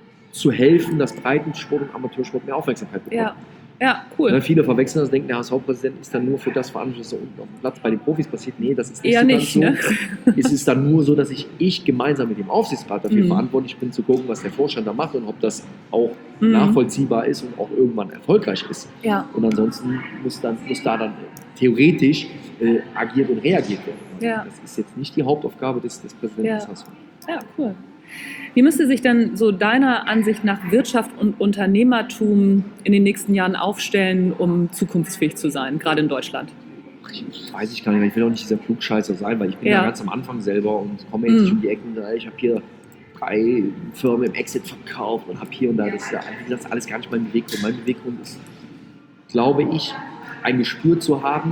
zu helfen, dass Breitensport und Amateursport mehr Aufmerksamkeit bekommen. Ja. Ja, cool. Ne, viele verwechseln das, denken, der H S V-Präsident ist dann nur für das verantwortlich, was da unten auf dem Platz bei den Profis passiert. Nee, das ist nicht Eher so nicht, ganz so. Es ist dann nur so, dass ich, ich gemeinsam mit dem Aufsichtsrat dafür Mhm. verantwortlich bin, zu gucken, was der Vorstand da macht und ob das auch Mhm. nachvollziehbar ist und auch irgendwann erfolgreich ist. Ja. Und ansonsten muss, dann, muss da dann theoretisch äh, agiert und reagiert werden. Ja. Das ist jetzt nicht die Hauptaufgabe des, des Präsidenten Ja. des H S V. Ja, cool. Wie müsste sich dann so deiner Ansicht nach Wirtschaft und Unternehmertum in den nächsten Jahren aufstellen, um zukunftsfähig zu sein, gerade in Deutschland? Ich, ich weiß ich gar nicht, weil ich will auch nicht dieser Klugscheißer sein, weil ich bin Ja. ja, ganz am Anfang selber und komme jetzt nicht Mhm. um die Ecken. da, Ich habe hier drei Firmen im Exit verkauft und habe hier und da, das ist ja wie gesagt, alles gar nicht mein Beweggrund. Mein Beweggrund ist, glaube ich, ein Gespür zu haben,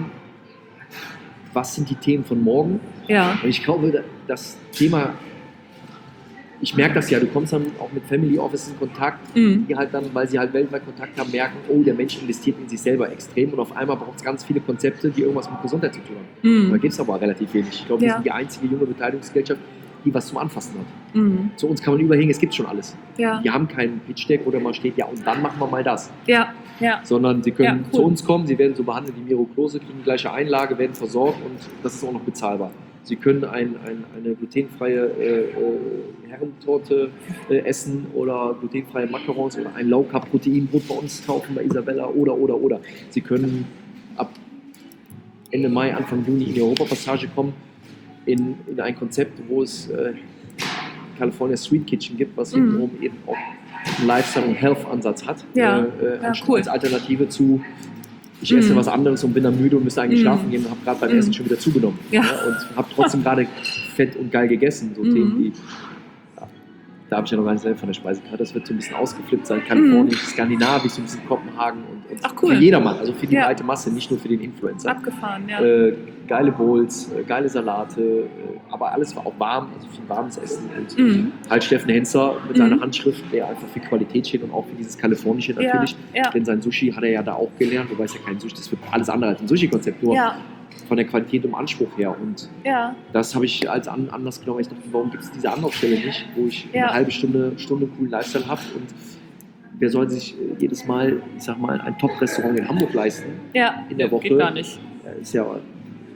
was sind die Themen von morgen. Ja. Und ich glaube, das Thema, ich merke das ja, du kommst dann auch mit Family Office in Kontakt, Mhm. die halt dann, weil sie halt weltweit Kontakt haben, merken, oh, der Mensch investiert in sich selber extrem und auf einmal braucht es ganz viele Konzepte, die irgendwas mit Gesundheit zu tun haben. Mhm. Da gibt es aber relativ wenig. Ich glaube, wir Ja. sind die einzige junge Beteiligungsgesellschaft, die was zum Anfassen hat. Mhm. Zu uns kann man überhängen, es gibt schon alles. Ja. Wir haben keinen Pitch-Deck, wo da mal steht, ja, und dann machen wir mal das. Ja. Ja. Sondern sie können Ja, cool. zu uns kommen, sie werden so behandelt wie Miro Klose, kriegen die gleiche Einlage, werden versorgt und das ist auch noch bezahlbar. Sie können ein, ein, eine glutenfreie äh, äh, Herrentorte äh, essen oder glutenfreie Macarons oder ein Low-Carb-Proteinbrot bei uns kaufen bei Isabella oder, oder, oder. Sie können ab Ende Mai, Anfang Juni in die Europapassage kommen, in, in ein Konzept, wo es äh, California Sweet Kitchen gibt, was Mhm. hintenrum eben auch einen Lifestyle- und Health-Ansatz hat. Ja. Äh, äh, Ja, als, cool. als Alternative zu, ich Mhm. esse was anderes und bin dann müde und müsste eigentlich Mhm. schlafen gehen und habe gerade beim Mhm. Essen schon wieder zugenommen. Ja. und habe trotzdem gerade fett und geil gegessen. So Mhm. Themen wie, ja, da habe ich ja noch gar nicht selber von der Speisekarte. Das wird so ein bisschen ausgeflippt sein. Kalifornien, Skandinavisch, so ein bisschen Kopenhagen und, und Ach, cool. für jedermann, also für die Ja. breite Masse, nicht nur für den Influencer. Abgefahren, ja. Äh, geile Bowls, äh, geile Salate, äh, aber alles war auch warm, also viel warmes Essen. Und Mhm. halt Steffen Henzer mit Mhm. seiner Handschrift, der einfach für Qualität steht und auch für dieses Kalifornische natürlich. Ja. Ja. Denn sein Sushi hat er ja da auch gelernt, wobei es ja kein Sushi, das wird alles andere als ein Sushi-Konzept, nur Ja. von der Qualität und Anspruch her. Und Ja. das habe ich als An Anlass genommen, weil ich dachte, warum gibt es diese Anlaufstelle nicht, wo ich Ja. eine halbe Stunde, Stunde coolen Lifestyle habe und wer soll sich äh, jedes Mal, ich sag mal, ein Top-Restaurant in Hamburg leisten Ja. in der Woche? Geht gar nicht. Ja, ist ja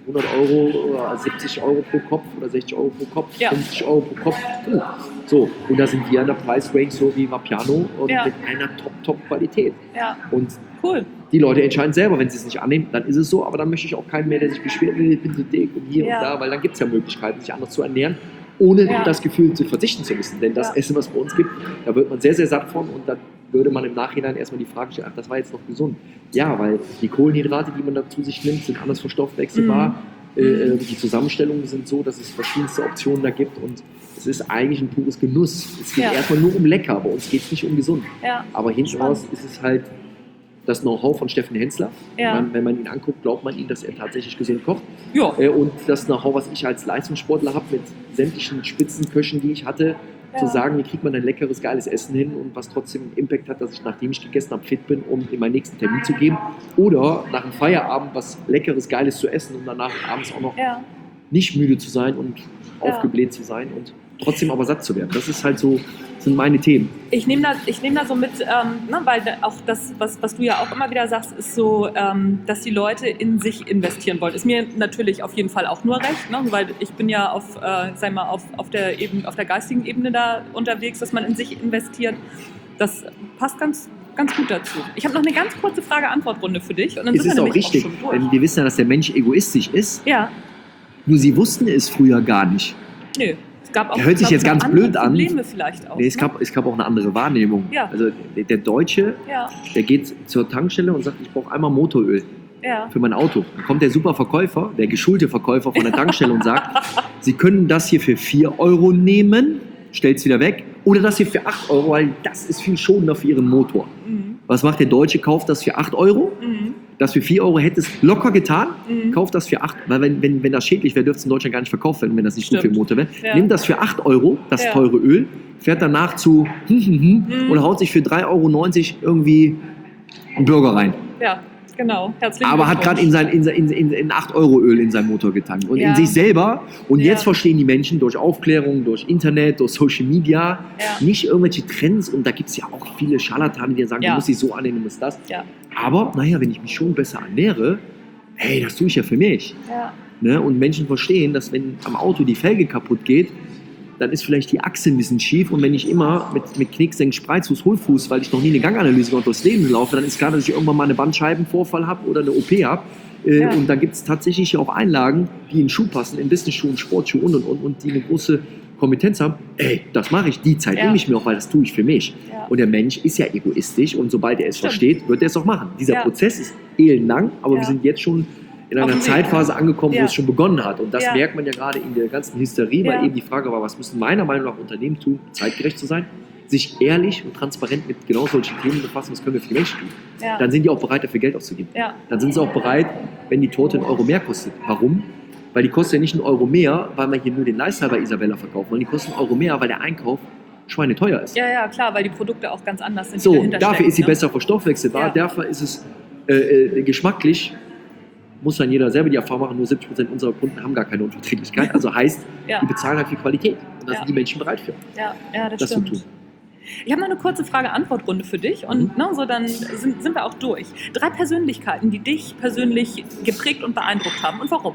hundert Euro oder siebzig Euro pro Kopf oder sechzig Euro pro Kopf, Ja. fünfzig Euro pro Kopf. Uh, so, und da sind wir in der Preisrange so wie Vapiano und Ja. mit einer Top-Top-Qualität. Ja, Und cool. die Leute entscheiden selber, wenn sie es nicht annehmen, dann ist es so, aber dann möchte ich auch keinen mehr, der sich beschwert, ich bin so dick und hier Ja. und da, weil dann gibt es ja Möglichkeiten, sich anders zu ernähren, ohne Ja. das Gefühl zu verzichten zu müssen. Denn das Ja. Essen, was es bei uns gibt, da wird man sehr, sehr satt von und dann würde man im Nachhinein erstmal die Frage stellen, ach, das war jetzt noch gesund. Ja, weil die Kohlenhydrate, die man da zu sich nimmt, sind anders verstoffwechselbar. Mhm. Äh, die Zusammenstellungen sind so, dass es verschiedenste Optionen da gibt und es ist eigentlich ein pures Genuss. Es geht Ja. erstmal nur um lecker, bei uns geht es nicht um gesund. Ja, Aber hinten Spannend. raus ist es halt das Know-how von Steffen Hensler. Ja. Man, wenn man ihn anguckt, glaubt man ihm, dass er tatsächlich gesund kocht. ja. Äh, und das Know-how, was ich als Leistungssportler habe, mit sämtlichen Spitzenköchen, die ich hatte, Ja. zu sagen, wie kriegt man ein leckeres, geiles Essen hin und was trotzdem einen Impact hat, dass ich, nachdem ich gegessen habe, fit bin, um in meinen nächsten Termin zu gehen. Oder nach dem Feierabend was leckeres, geiles zu essen und danach abends auch noch ja. nicht müde zu sein und Ja. aufgebläht zu sein und trotzdem aber satt zu werden. Das ist halt so, sind meine Themen. Ich nehme da, ich nehm da so mit, ähm, ne, weil da auch das, was, was du ja auch immer wieder sagst, ist so, ähm, dass die Leute in sich investieren wollen. Ist mir natürlich auf jeden Fall auch nur recht, ne, weil ich bin ja auf, äh, sag mal, auf, auf, der Ebene, auf der geistigen Ebene da unterwegs, dass man in sich investiert. Das passt ganz, ganz gut dazu. Ich habe noch eine ganz kurze Frage-Antwort-Runde für dich. Und dann Es sind ist wir auch nämlich richtig, schon durch. denn wir wissen ja, dass der Mensch egoistisch ist. Ja, Nur sie wussten es früher gar nicht. nö. Es gab auch, Der hört sich glaub, jetzt ganz andere blöd an. Probleme vielleicht auch. Nee, es, ne? gab, es gab auch eine andere Wahrnehmung. Ja. Also der, der Deutsche, Ja, der geht zur Tankstelle und sagt, ich brauche einmal Motoröl ja, für mein Auto. Dann kommt der super Verkäufer, der geschulte Verkäufer von der Tankstelle und sagt, Sie können das hier für vier Euro nehmen, stellt es wieder weg, oder das hier für acht Euro, weil das ist viel schonender für Ihren Motor. mhm. Was macht der Deutsche? Kauft das für acht Euro. Mhm. Das für vier Euro hätte es locker getan. Mhm. Kauft das für acht, weil wenn, wenn, wenn das schädlich wäre, dürfte es in Deutschland gar nicht verkauft werden, wenn das nicht gut für Stimmt. den Motor wäre. Ja. Nimmt das für acht Euro, das Ja. teure Öl, fährt danach zu hm, hm, hm, Mhm. und haut sich für drei Euro neunzig irgendwie einen Burger rein. Ja, genau. Herzlichen Aber hat gerade in, sein, in, in, in, in acht Euro Öl in sein Motor getankt. Und Ja. in sich selber. Und Ja. jetzt verstehen die Menschen durch Aufklärung, durch Internet, durch Social Media Ja. nicht irgendwelche Trends. Und da gibt es ja auch viele Scharlatane, die sagen, Ja. du musst dich so annehmen, du musst das. Ja. Aber, naja, wenn ich mich schon besser ernähre, hey, das tue ich ja für mich. Ja. Ne? Und Menschen verstehen, dass wenn am Auto die Felge kaputt geht, dann ist vielleicht die Achse ein bisschen schief. Und wenn ich immer mit, mit Knicksenk, Spreizfuß, Hohlfuß, weil ich noch nie eine Ganganalyse gemacht durchs Leben laufe, dann ist klar, dass ich irgendwann mal einen Bandscheibenvorfall habe oder eine O P habe. Äh, Ja. Und da gibt es tatsächlich auch Einlagen, die in Schuh passen, in Business-Schuhen, Sportschuhen und, und, und, und die eine große Kompetenz haben. Ey, das mache ich, die Zeit Ja. nehme ich mir auch, weil das tue ich für mich. Ja. Und der Mensch ist ja egoistisch und sobald er es Stimmt. versteht, wird er es auch machen. Dieser Ja. Prozess ist elendlang, aber Ja. wir sind jetzt schon in Auf einer dem Weg, Zeitphase angekommen, Ja. wo es schon begonnen hat. Und das Ja. merkt man ja gerade in der ganzen Hysterie, Ja. weil eben die Frage war, was müssen meiner Meinung nach Unternehmen tun, zeitgerecht zu sein, sich ehrlich und transparent mit genau solchen Themen befassen, was können wir für die Menschen tun. Ja. Dann sind die auch bereit, dafür Geld auszugeben. Ja. Dann sind sie auch bereit, wenn die Torte einen Euro mehr kostet. Warum? Weil die kostet ja nicht einen Euro mehr, weil man hier nur den Lifestyle bei Isabella verkauft, sondern die kostet einen Euro mehr, weil der Einkauf schweineteuer ist. Ja, ja, klar, weil die Produkte auch ganz anders sind. die So, dahinter dafür stecken, ist sie ne? besser verstoffwechselbar, Ja. dafür ist es äh, äh, geschmacklich, muss dann jeder selber die Erfahrung machen, nur siebzig Prozent unserer Kunden haben gar keine Unverträglichkeit, also heißt, Ja. die bezahlen halt für Qualität und da Ja. sind die Menschen bereit für, Ja, ja, das, das zu stimmt. tun. Ich habe noch eine kurze Frage-Antwort-Runde für dich und Mhm. ne, so dann sind, sind wir auch durch. Drei Persönlichkeiten, die dich persönlich geprägt und beeindruckt haben und warum?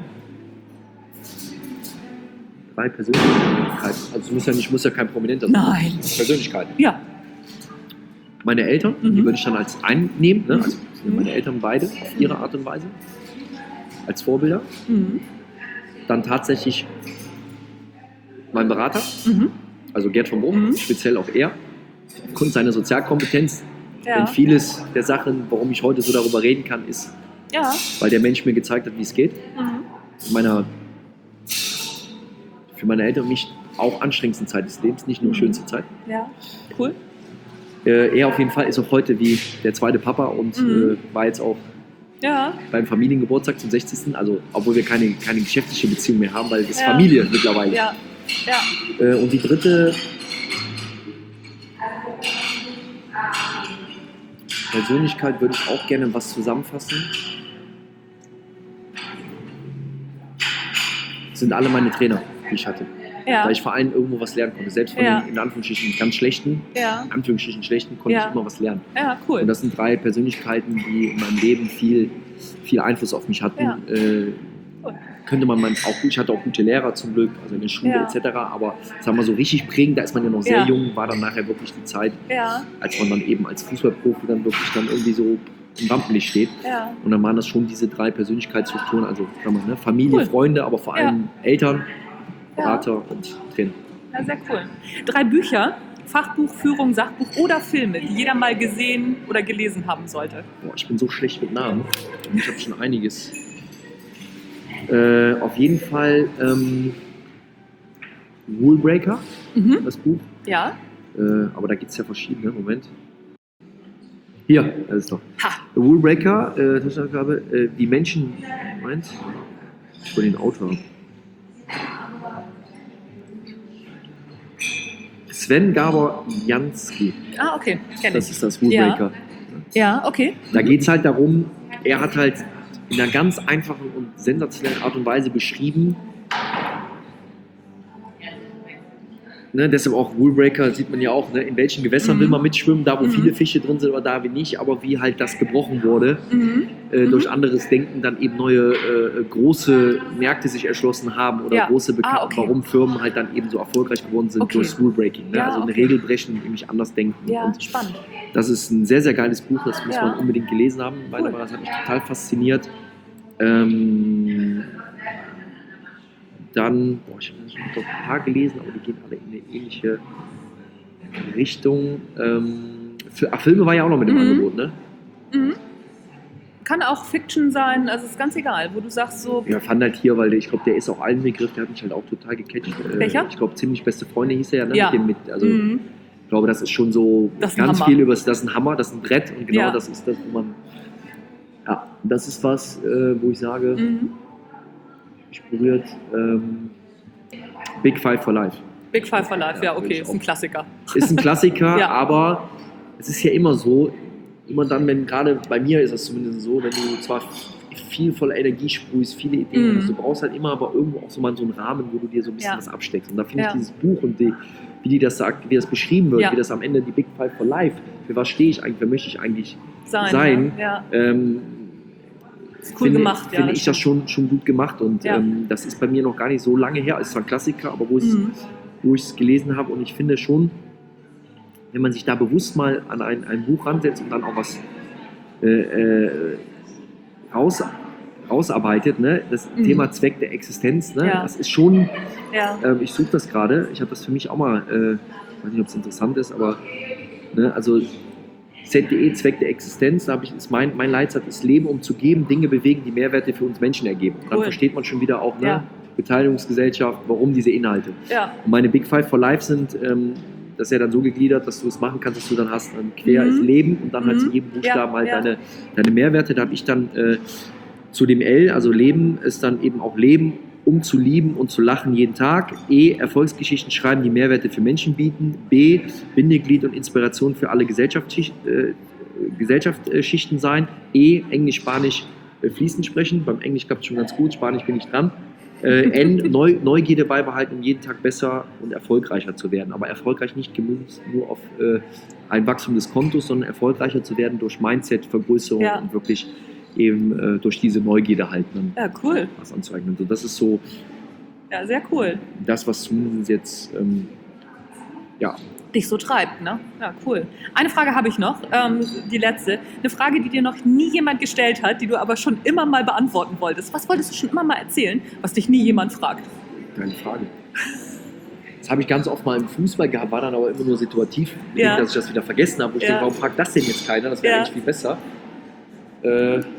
Drei Persönlichkeiten, also es muss ja nicht, muss ja kein Prominenter sein. Nein. Persönlichkeiten. Ja. Meine Eltern, Mhm. die würde ich dann als einnehmen, ne? Mhm. Also sind meine Eltern beide auf ihre Art und Weise, als Vorbilder. Mhm. Dann tatsächlich mein Berater, Mhm. also Gerd von Bohm, Mhm. speziell auch er, aufgrund seiner Sozialkompetenz. Ja. Denn vieles der Sachen, warum ich heute so darüber reden kann, ist, Ja. weil der Mensch mir gezeigt hat, wie es geht. Mhm. In meiner, für meine Eltern und mich auch anstrengendsten Zeit des Lebens, nicht nur Mhm. schönste Zeit. Ja. Cool. Äh, er auf jeden Fall ist auch heute wie der zweite Papa und Mhm. äh, war jetzt auch Ja. beim Familiengeburtstag zum sechzigsten Also, obwohl wir keine, keine geschäftliche Beziehung mehr haben, weil es ist Ja. Familie mittlerweile. Ja. Ja. Äh, und die dritte Persönlichkeit würde ich auch gerne was zusammenfassen. Sind alle meine Trainer, die ich hatte. Ja. Weil ich vor allem irgendwo was lernen konnte. Selbst von Ja. den in Anführungsstrichen ganz schlechten, Ja. in Anführungsstrichen schlechten, konnte Ja. ich immer was lernen. Ja, cool. Und das sind drei Persönlichkeiten, die in meinem Leben viel, viel Einfluss auf mich hatten. Ja. Äh, Cool. könnte man, man auch, ich hatte auch gute Lehrer zum Glück, also in der Schule Ja. et cetera, aber sagen wir so richtig prägend, da ist man ja noch sehr Ja. jung, war dann nachher wirklich die Zeit, Ja, als man dann eben als Fußballprofi dann wirklich dann irgendwie so im Rampenlicht steht. ja. Und dann waren das schon diese drei Persönlichkeitsstrukturen, also sagen wir, ne, Familie, Cool. Freunde, aber vor allem Eltern, Ja. Berater und Trainer. Ja, sehr cool. Drei Bücher, Fachbuch, Führung, Sachbuch oder Filme, die jeder mal gesehen oder gelesen haben sollte. Boah, ich bin so schlecht mit Namen und ich habe schon einiges. Äh, auf jeden Fall ähm, Rule Breaker, Mhm. das Buch. Ja. Äh, aber da gibt es ja verschiedene. Moment. Hier, das ist doch. Ha. Rule Breaker, äh, Taschenaufgabe, äh, die Menschen. Moment. Ich will den Autor. Sven Gabor Jansky. Ah, okay. Kenn Das ich. ist das Rule Ja. Breaker. Ja, okay. Da geht es halt darum, er hat halt in einer ganz einfachen und sensationellen Art und Weise beschrieben, ne, deshalb auch Rule Breaker sieht man ja auch, ne, in welchen Gewässern Mhm. will man mitschwimmen, da wo Mhm. viele Fische drin sind oder da wie nicht, aber wie halt das gebrochen wurde, Mhm. äh, Mhm. durch anderes Denken dann eben neue äh, große Märkte sich erschlossen haben oder Ja. große Beka Ah, okay. warum Firmen halt dann eben so erfolgreich geworden sind Okay. durch Rule Breaking. Ne? Ja, also eine okay. Regel brechen, nämlich anders denken. Ja, Und spannend. das ist ein sehr, sehr geiles Buch, das muss Ja. man unbedingt gelesen haben, weil Cool. das hat mich total fasziniert. Ähm, dann, boah, ich habe schon ein paar gelesen, aber die gehen alle in eine ähnliche Richtung. Ähm, für, ach, Filme war ja auch noch mit im Mhm. Angebot, ne? Mhm. Kann auch Fiction sein, also ist ganz egal, wo du sagst so, Ja, fand halt hier, weil der, ich glaube, der ist auch allen Begriff, der hat mich halt auch total gecatcht. Äh, Welcher? Ich glaube, ziemlich beste Freunde hieß er ja, ne? Ja. Mit dem, mit, also, mhm. ich glaube, das ist schon so Das ist ein ganz Hammer. viel über das ist ein Hammer, das ist ein Brett und genau Ja. das ist das, wo man. Ja, das ist was, äh, wo ich sage, Mhm. mich berührt. Ähm, Big Five for Life. Big Five for Life, Ja, ja, würde okay, ich ist ein auch. Klassiker. Ist ein Klassiker, Ja. aber es ist ja immer so, immer dann, wenn gerade bei mir ist das zumindest so, wenn du zwar viel voller Energie sprühst, viele Ideen Mhm. hast, du brauchst halt immer aber irgendwo auch so mal so einen Rahmen, wo du dir so ein bisschen Ja. was absteckst. Und da finde Ja. ich dieses Buch und die, wie die das sagt, wie das beschrieben wird, Ja. wie das am Ende die Big Five for Life, für was stehe ich eigentlich, wer möchte ich eigentlich Sein. sein, Ja. ähm, Ist cool finde, gemacht, ja. finde ich das schon, schon gut gemacht und Ja. ähm, das ist bei mir noch gar nicht so lange her. Es ist zwar ein Klassiker, aber wo ich es Mhm. wo ich es gelesen habe und ich finde schon, wenn man sich da bewusst mal an ein, ein Buch ransetzt und dann auch was äh, äh, raus, rausarbeitet, ne? Das Mhm. Thema Zweck der Existenz, ne? Ja. Das ist schon, Ja. ähm, ich suche das gerade, ich habe das für mich auch mal, äh, ich weiß nicht, ob es interessant ist, aber ne, also Z D E, Zweck der Existenz, da habe ich, ist mein, mein Leitsatz ist Leben, um zu geben, Dinge bewegen, die Mehrwerte für uns Menschen ergeben. Und dann Cool. versteht man schon wieder auch, ne, Ja. Beteiligungsgesellschaft, warum diese Inhalte. Ja. Und meine Big Five for Life sind, ähm, das ist ja dann so gegliedert, dass du es machen kannst, dass du dann hast, dann quer Mhm. ist Leben und dann halt Mhm. zu jedem Buchstaben Ja, halt ja. Deine, deine Mehrwerte. Da habe ich dann äh, zu dem L, also Leben, ist dann eben auch Leben, um zu lieben und zu lachen jeden Tag. E, Erfolgsgeschichten schreiben, die Mehrwerte für Menschen bieten. B, Bindeglied und Inspiration für alle Gesellschaftsschicht, äh, Gesellschaftsschichten sein. E, Englisch, Spanisch äh, fließend sprechen. Beim Englisch klappt es schon ganz gut, Spanisch bin ich dran. Äh, N, Neu, Neugierde beibehalten, um jeden Tag besser und erfolgreicher zu werden. Aber erfolgreich nicht gemünzt nur auf äh, ein Wachstum des Kontos, sondern erfolgreicher zu werden durch Mindset, Vergrößerung Ja. und wirklich eben äh, durch diese Neugierde halt dann Ja, cool. was anzueignen. So, das ist so Ja, sehr cool. das, was zumindest jetzt ähm, ja, Dich so treibt, ne? Ja, cool. Eine Frage habe ich noch, ähm, die letzte. Eine Frage, die dir noch nie jemand gestellt hat, die du aber schon immer mal beantworten wolltest. Was wolltest du schon immer mal erzählen, was dich nie jemand fragt? keine Frage. Das habe ich ganz oft mal im Fußball gehabt, war dann aber immer nur situativ, Ja. dass ich das wieder vergessen habe. Wo ich Ja. denke, warum fragt das denn jetzt keiner? Das wäre Ja. eigentlich viel besser. Äh, eine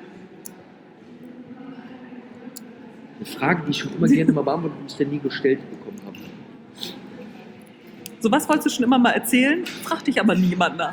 Frage, die ich schon immer gerne mal beantwortet, die ich dann nie gestellt bekommen habe. So was wolltest du schon immer mal erzählen, fragt dich aber niemand nach.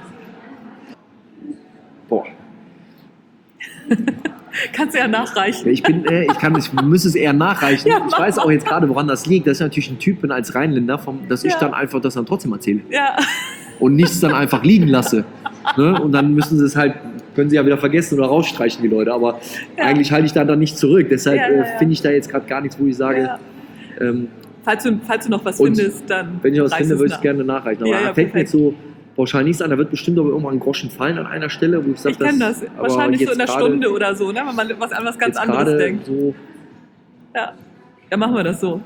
Boah. Kannst du ja nachreichen. Ja, ich bin, äh, ich kann, ich muss es eher nachreichen. Ja, ich mach weiß mal. auch jetzt gerade, woran das liegt. Dass ich natürlich ein Typ bin als Rheinländer, vom, dass ich Ja. dann einfach das dann trotzdem erzähle Ja, und nichts dann einfach liegen lasse. Ne? Und dann müssen sie es halt, können sie ja wieder vergessen oder rausstreichen, die Leute. Aber Ja. eigentlich halte ich da dann nicht zurück. Deshalb Ja, ja, ja. äh, finde ich da jetzt gerade gar nichts, wo ich sage, ja. ähm, Falls, du, falls du noch was Und findest, dann wenn ich was reiß finde, es würde ich nach. es gerne nachreichen. Aber Ja, ja, da fällt mir jetzt perfekt. so pauschal nichts an. Da wird bestimmt aber irgendwann ein Groschen fallen an einer Stelle, wo ich sage, Ich kenne das. aber Wahrscheinlich so jetzt in der gerade- Stunde oder so, ne? Wenn man was an was ganz jetzt anderes gerade denkt. So, Ja, dann machen wir das so.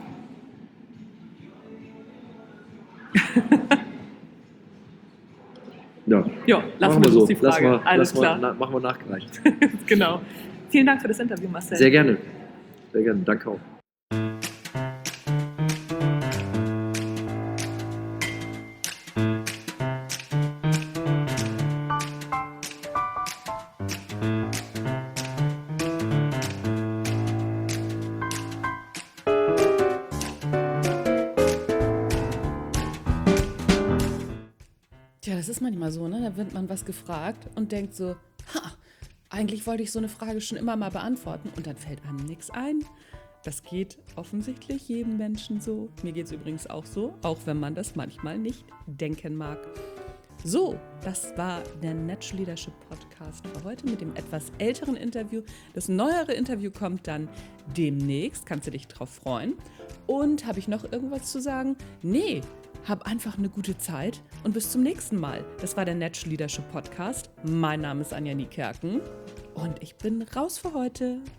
Ja, Ja, lassen machen wir wir so. uns die Lass Frage. mal, Alles lass klar. Mal, na, machen wir nachgereicht. Genau. Vielen Dank für das Interview, Marcel. Sehr gerne. Sehr gerne. Danke auch. Tja, das ist manchmal so, ne? Da wird man was gefragt und denkt so, ha, eigentlich wollte ich so eine Frage schon immer mal beantworten und dann fällt einem nichts ein. Das geht offensichtlich jedem Menschen so. Mir geht es übrigens auch so, auch wenn man das manchmal nicht denken mag. So, das war der Natural Leadership Podcast für heute mit dem etwas älteren Interview. Das neuere Interview kommt dann demnächst, kannst du dich drauf freuen. Und habe ich noch irgendwas zu sagen? Nee, hab einfach eine gute Zeit und bis zum nächsten Mal. Das war der Natural Leadership Podcast. Mein Name ist Anja Niekerken und ich bin raus für heute.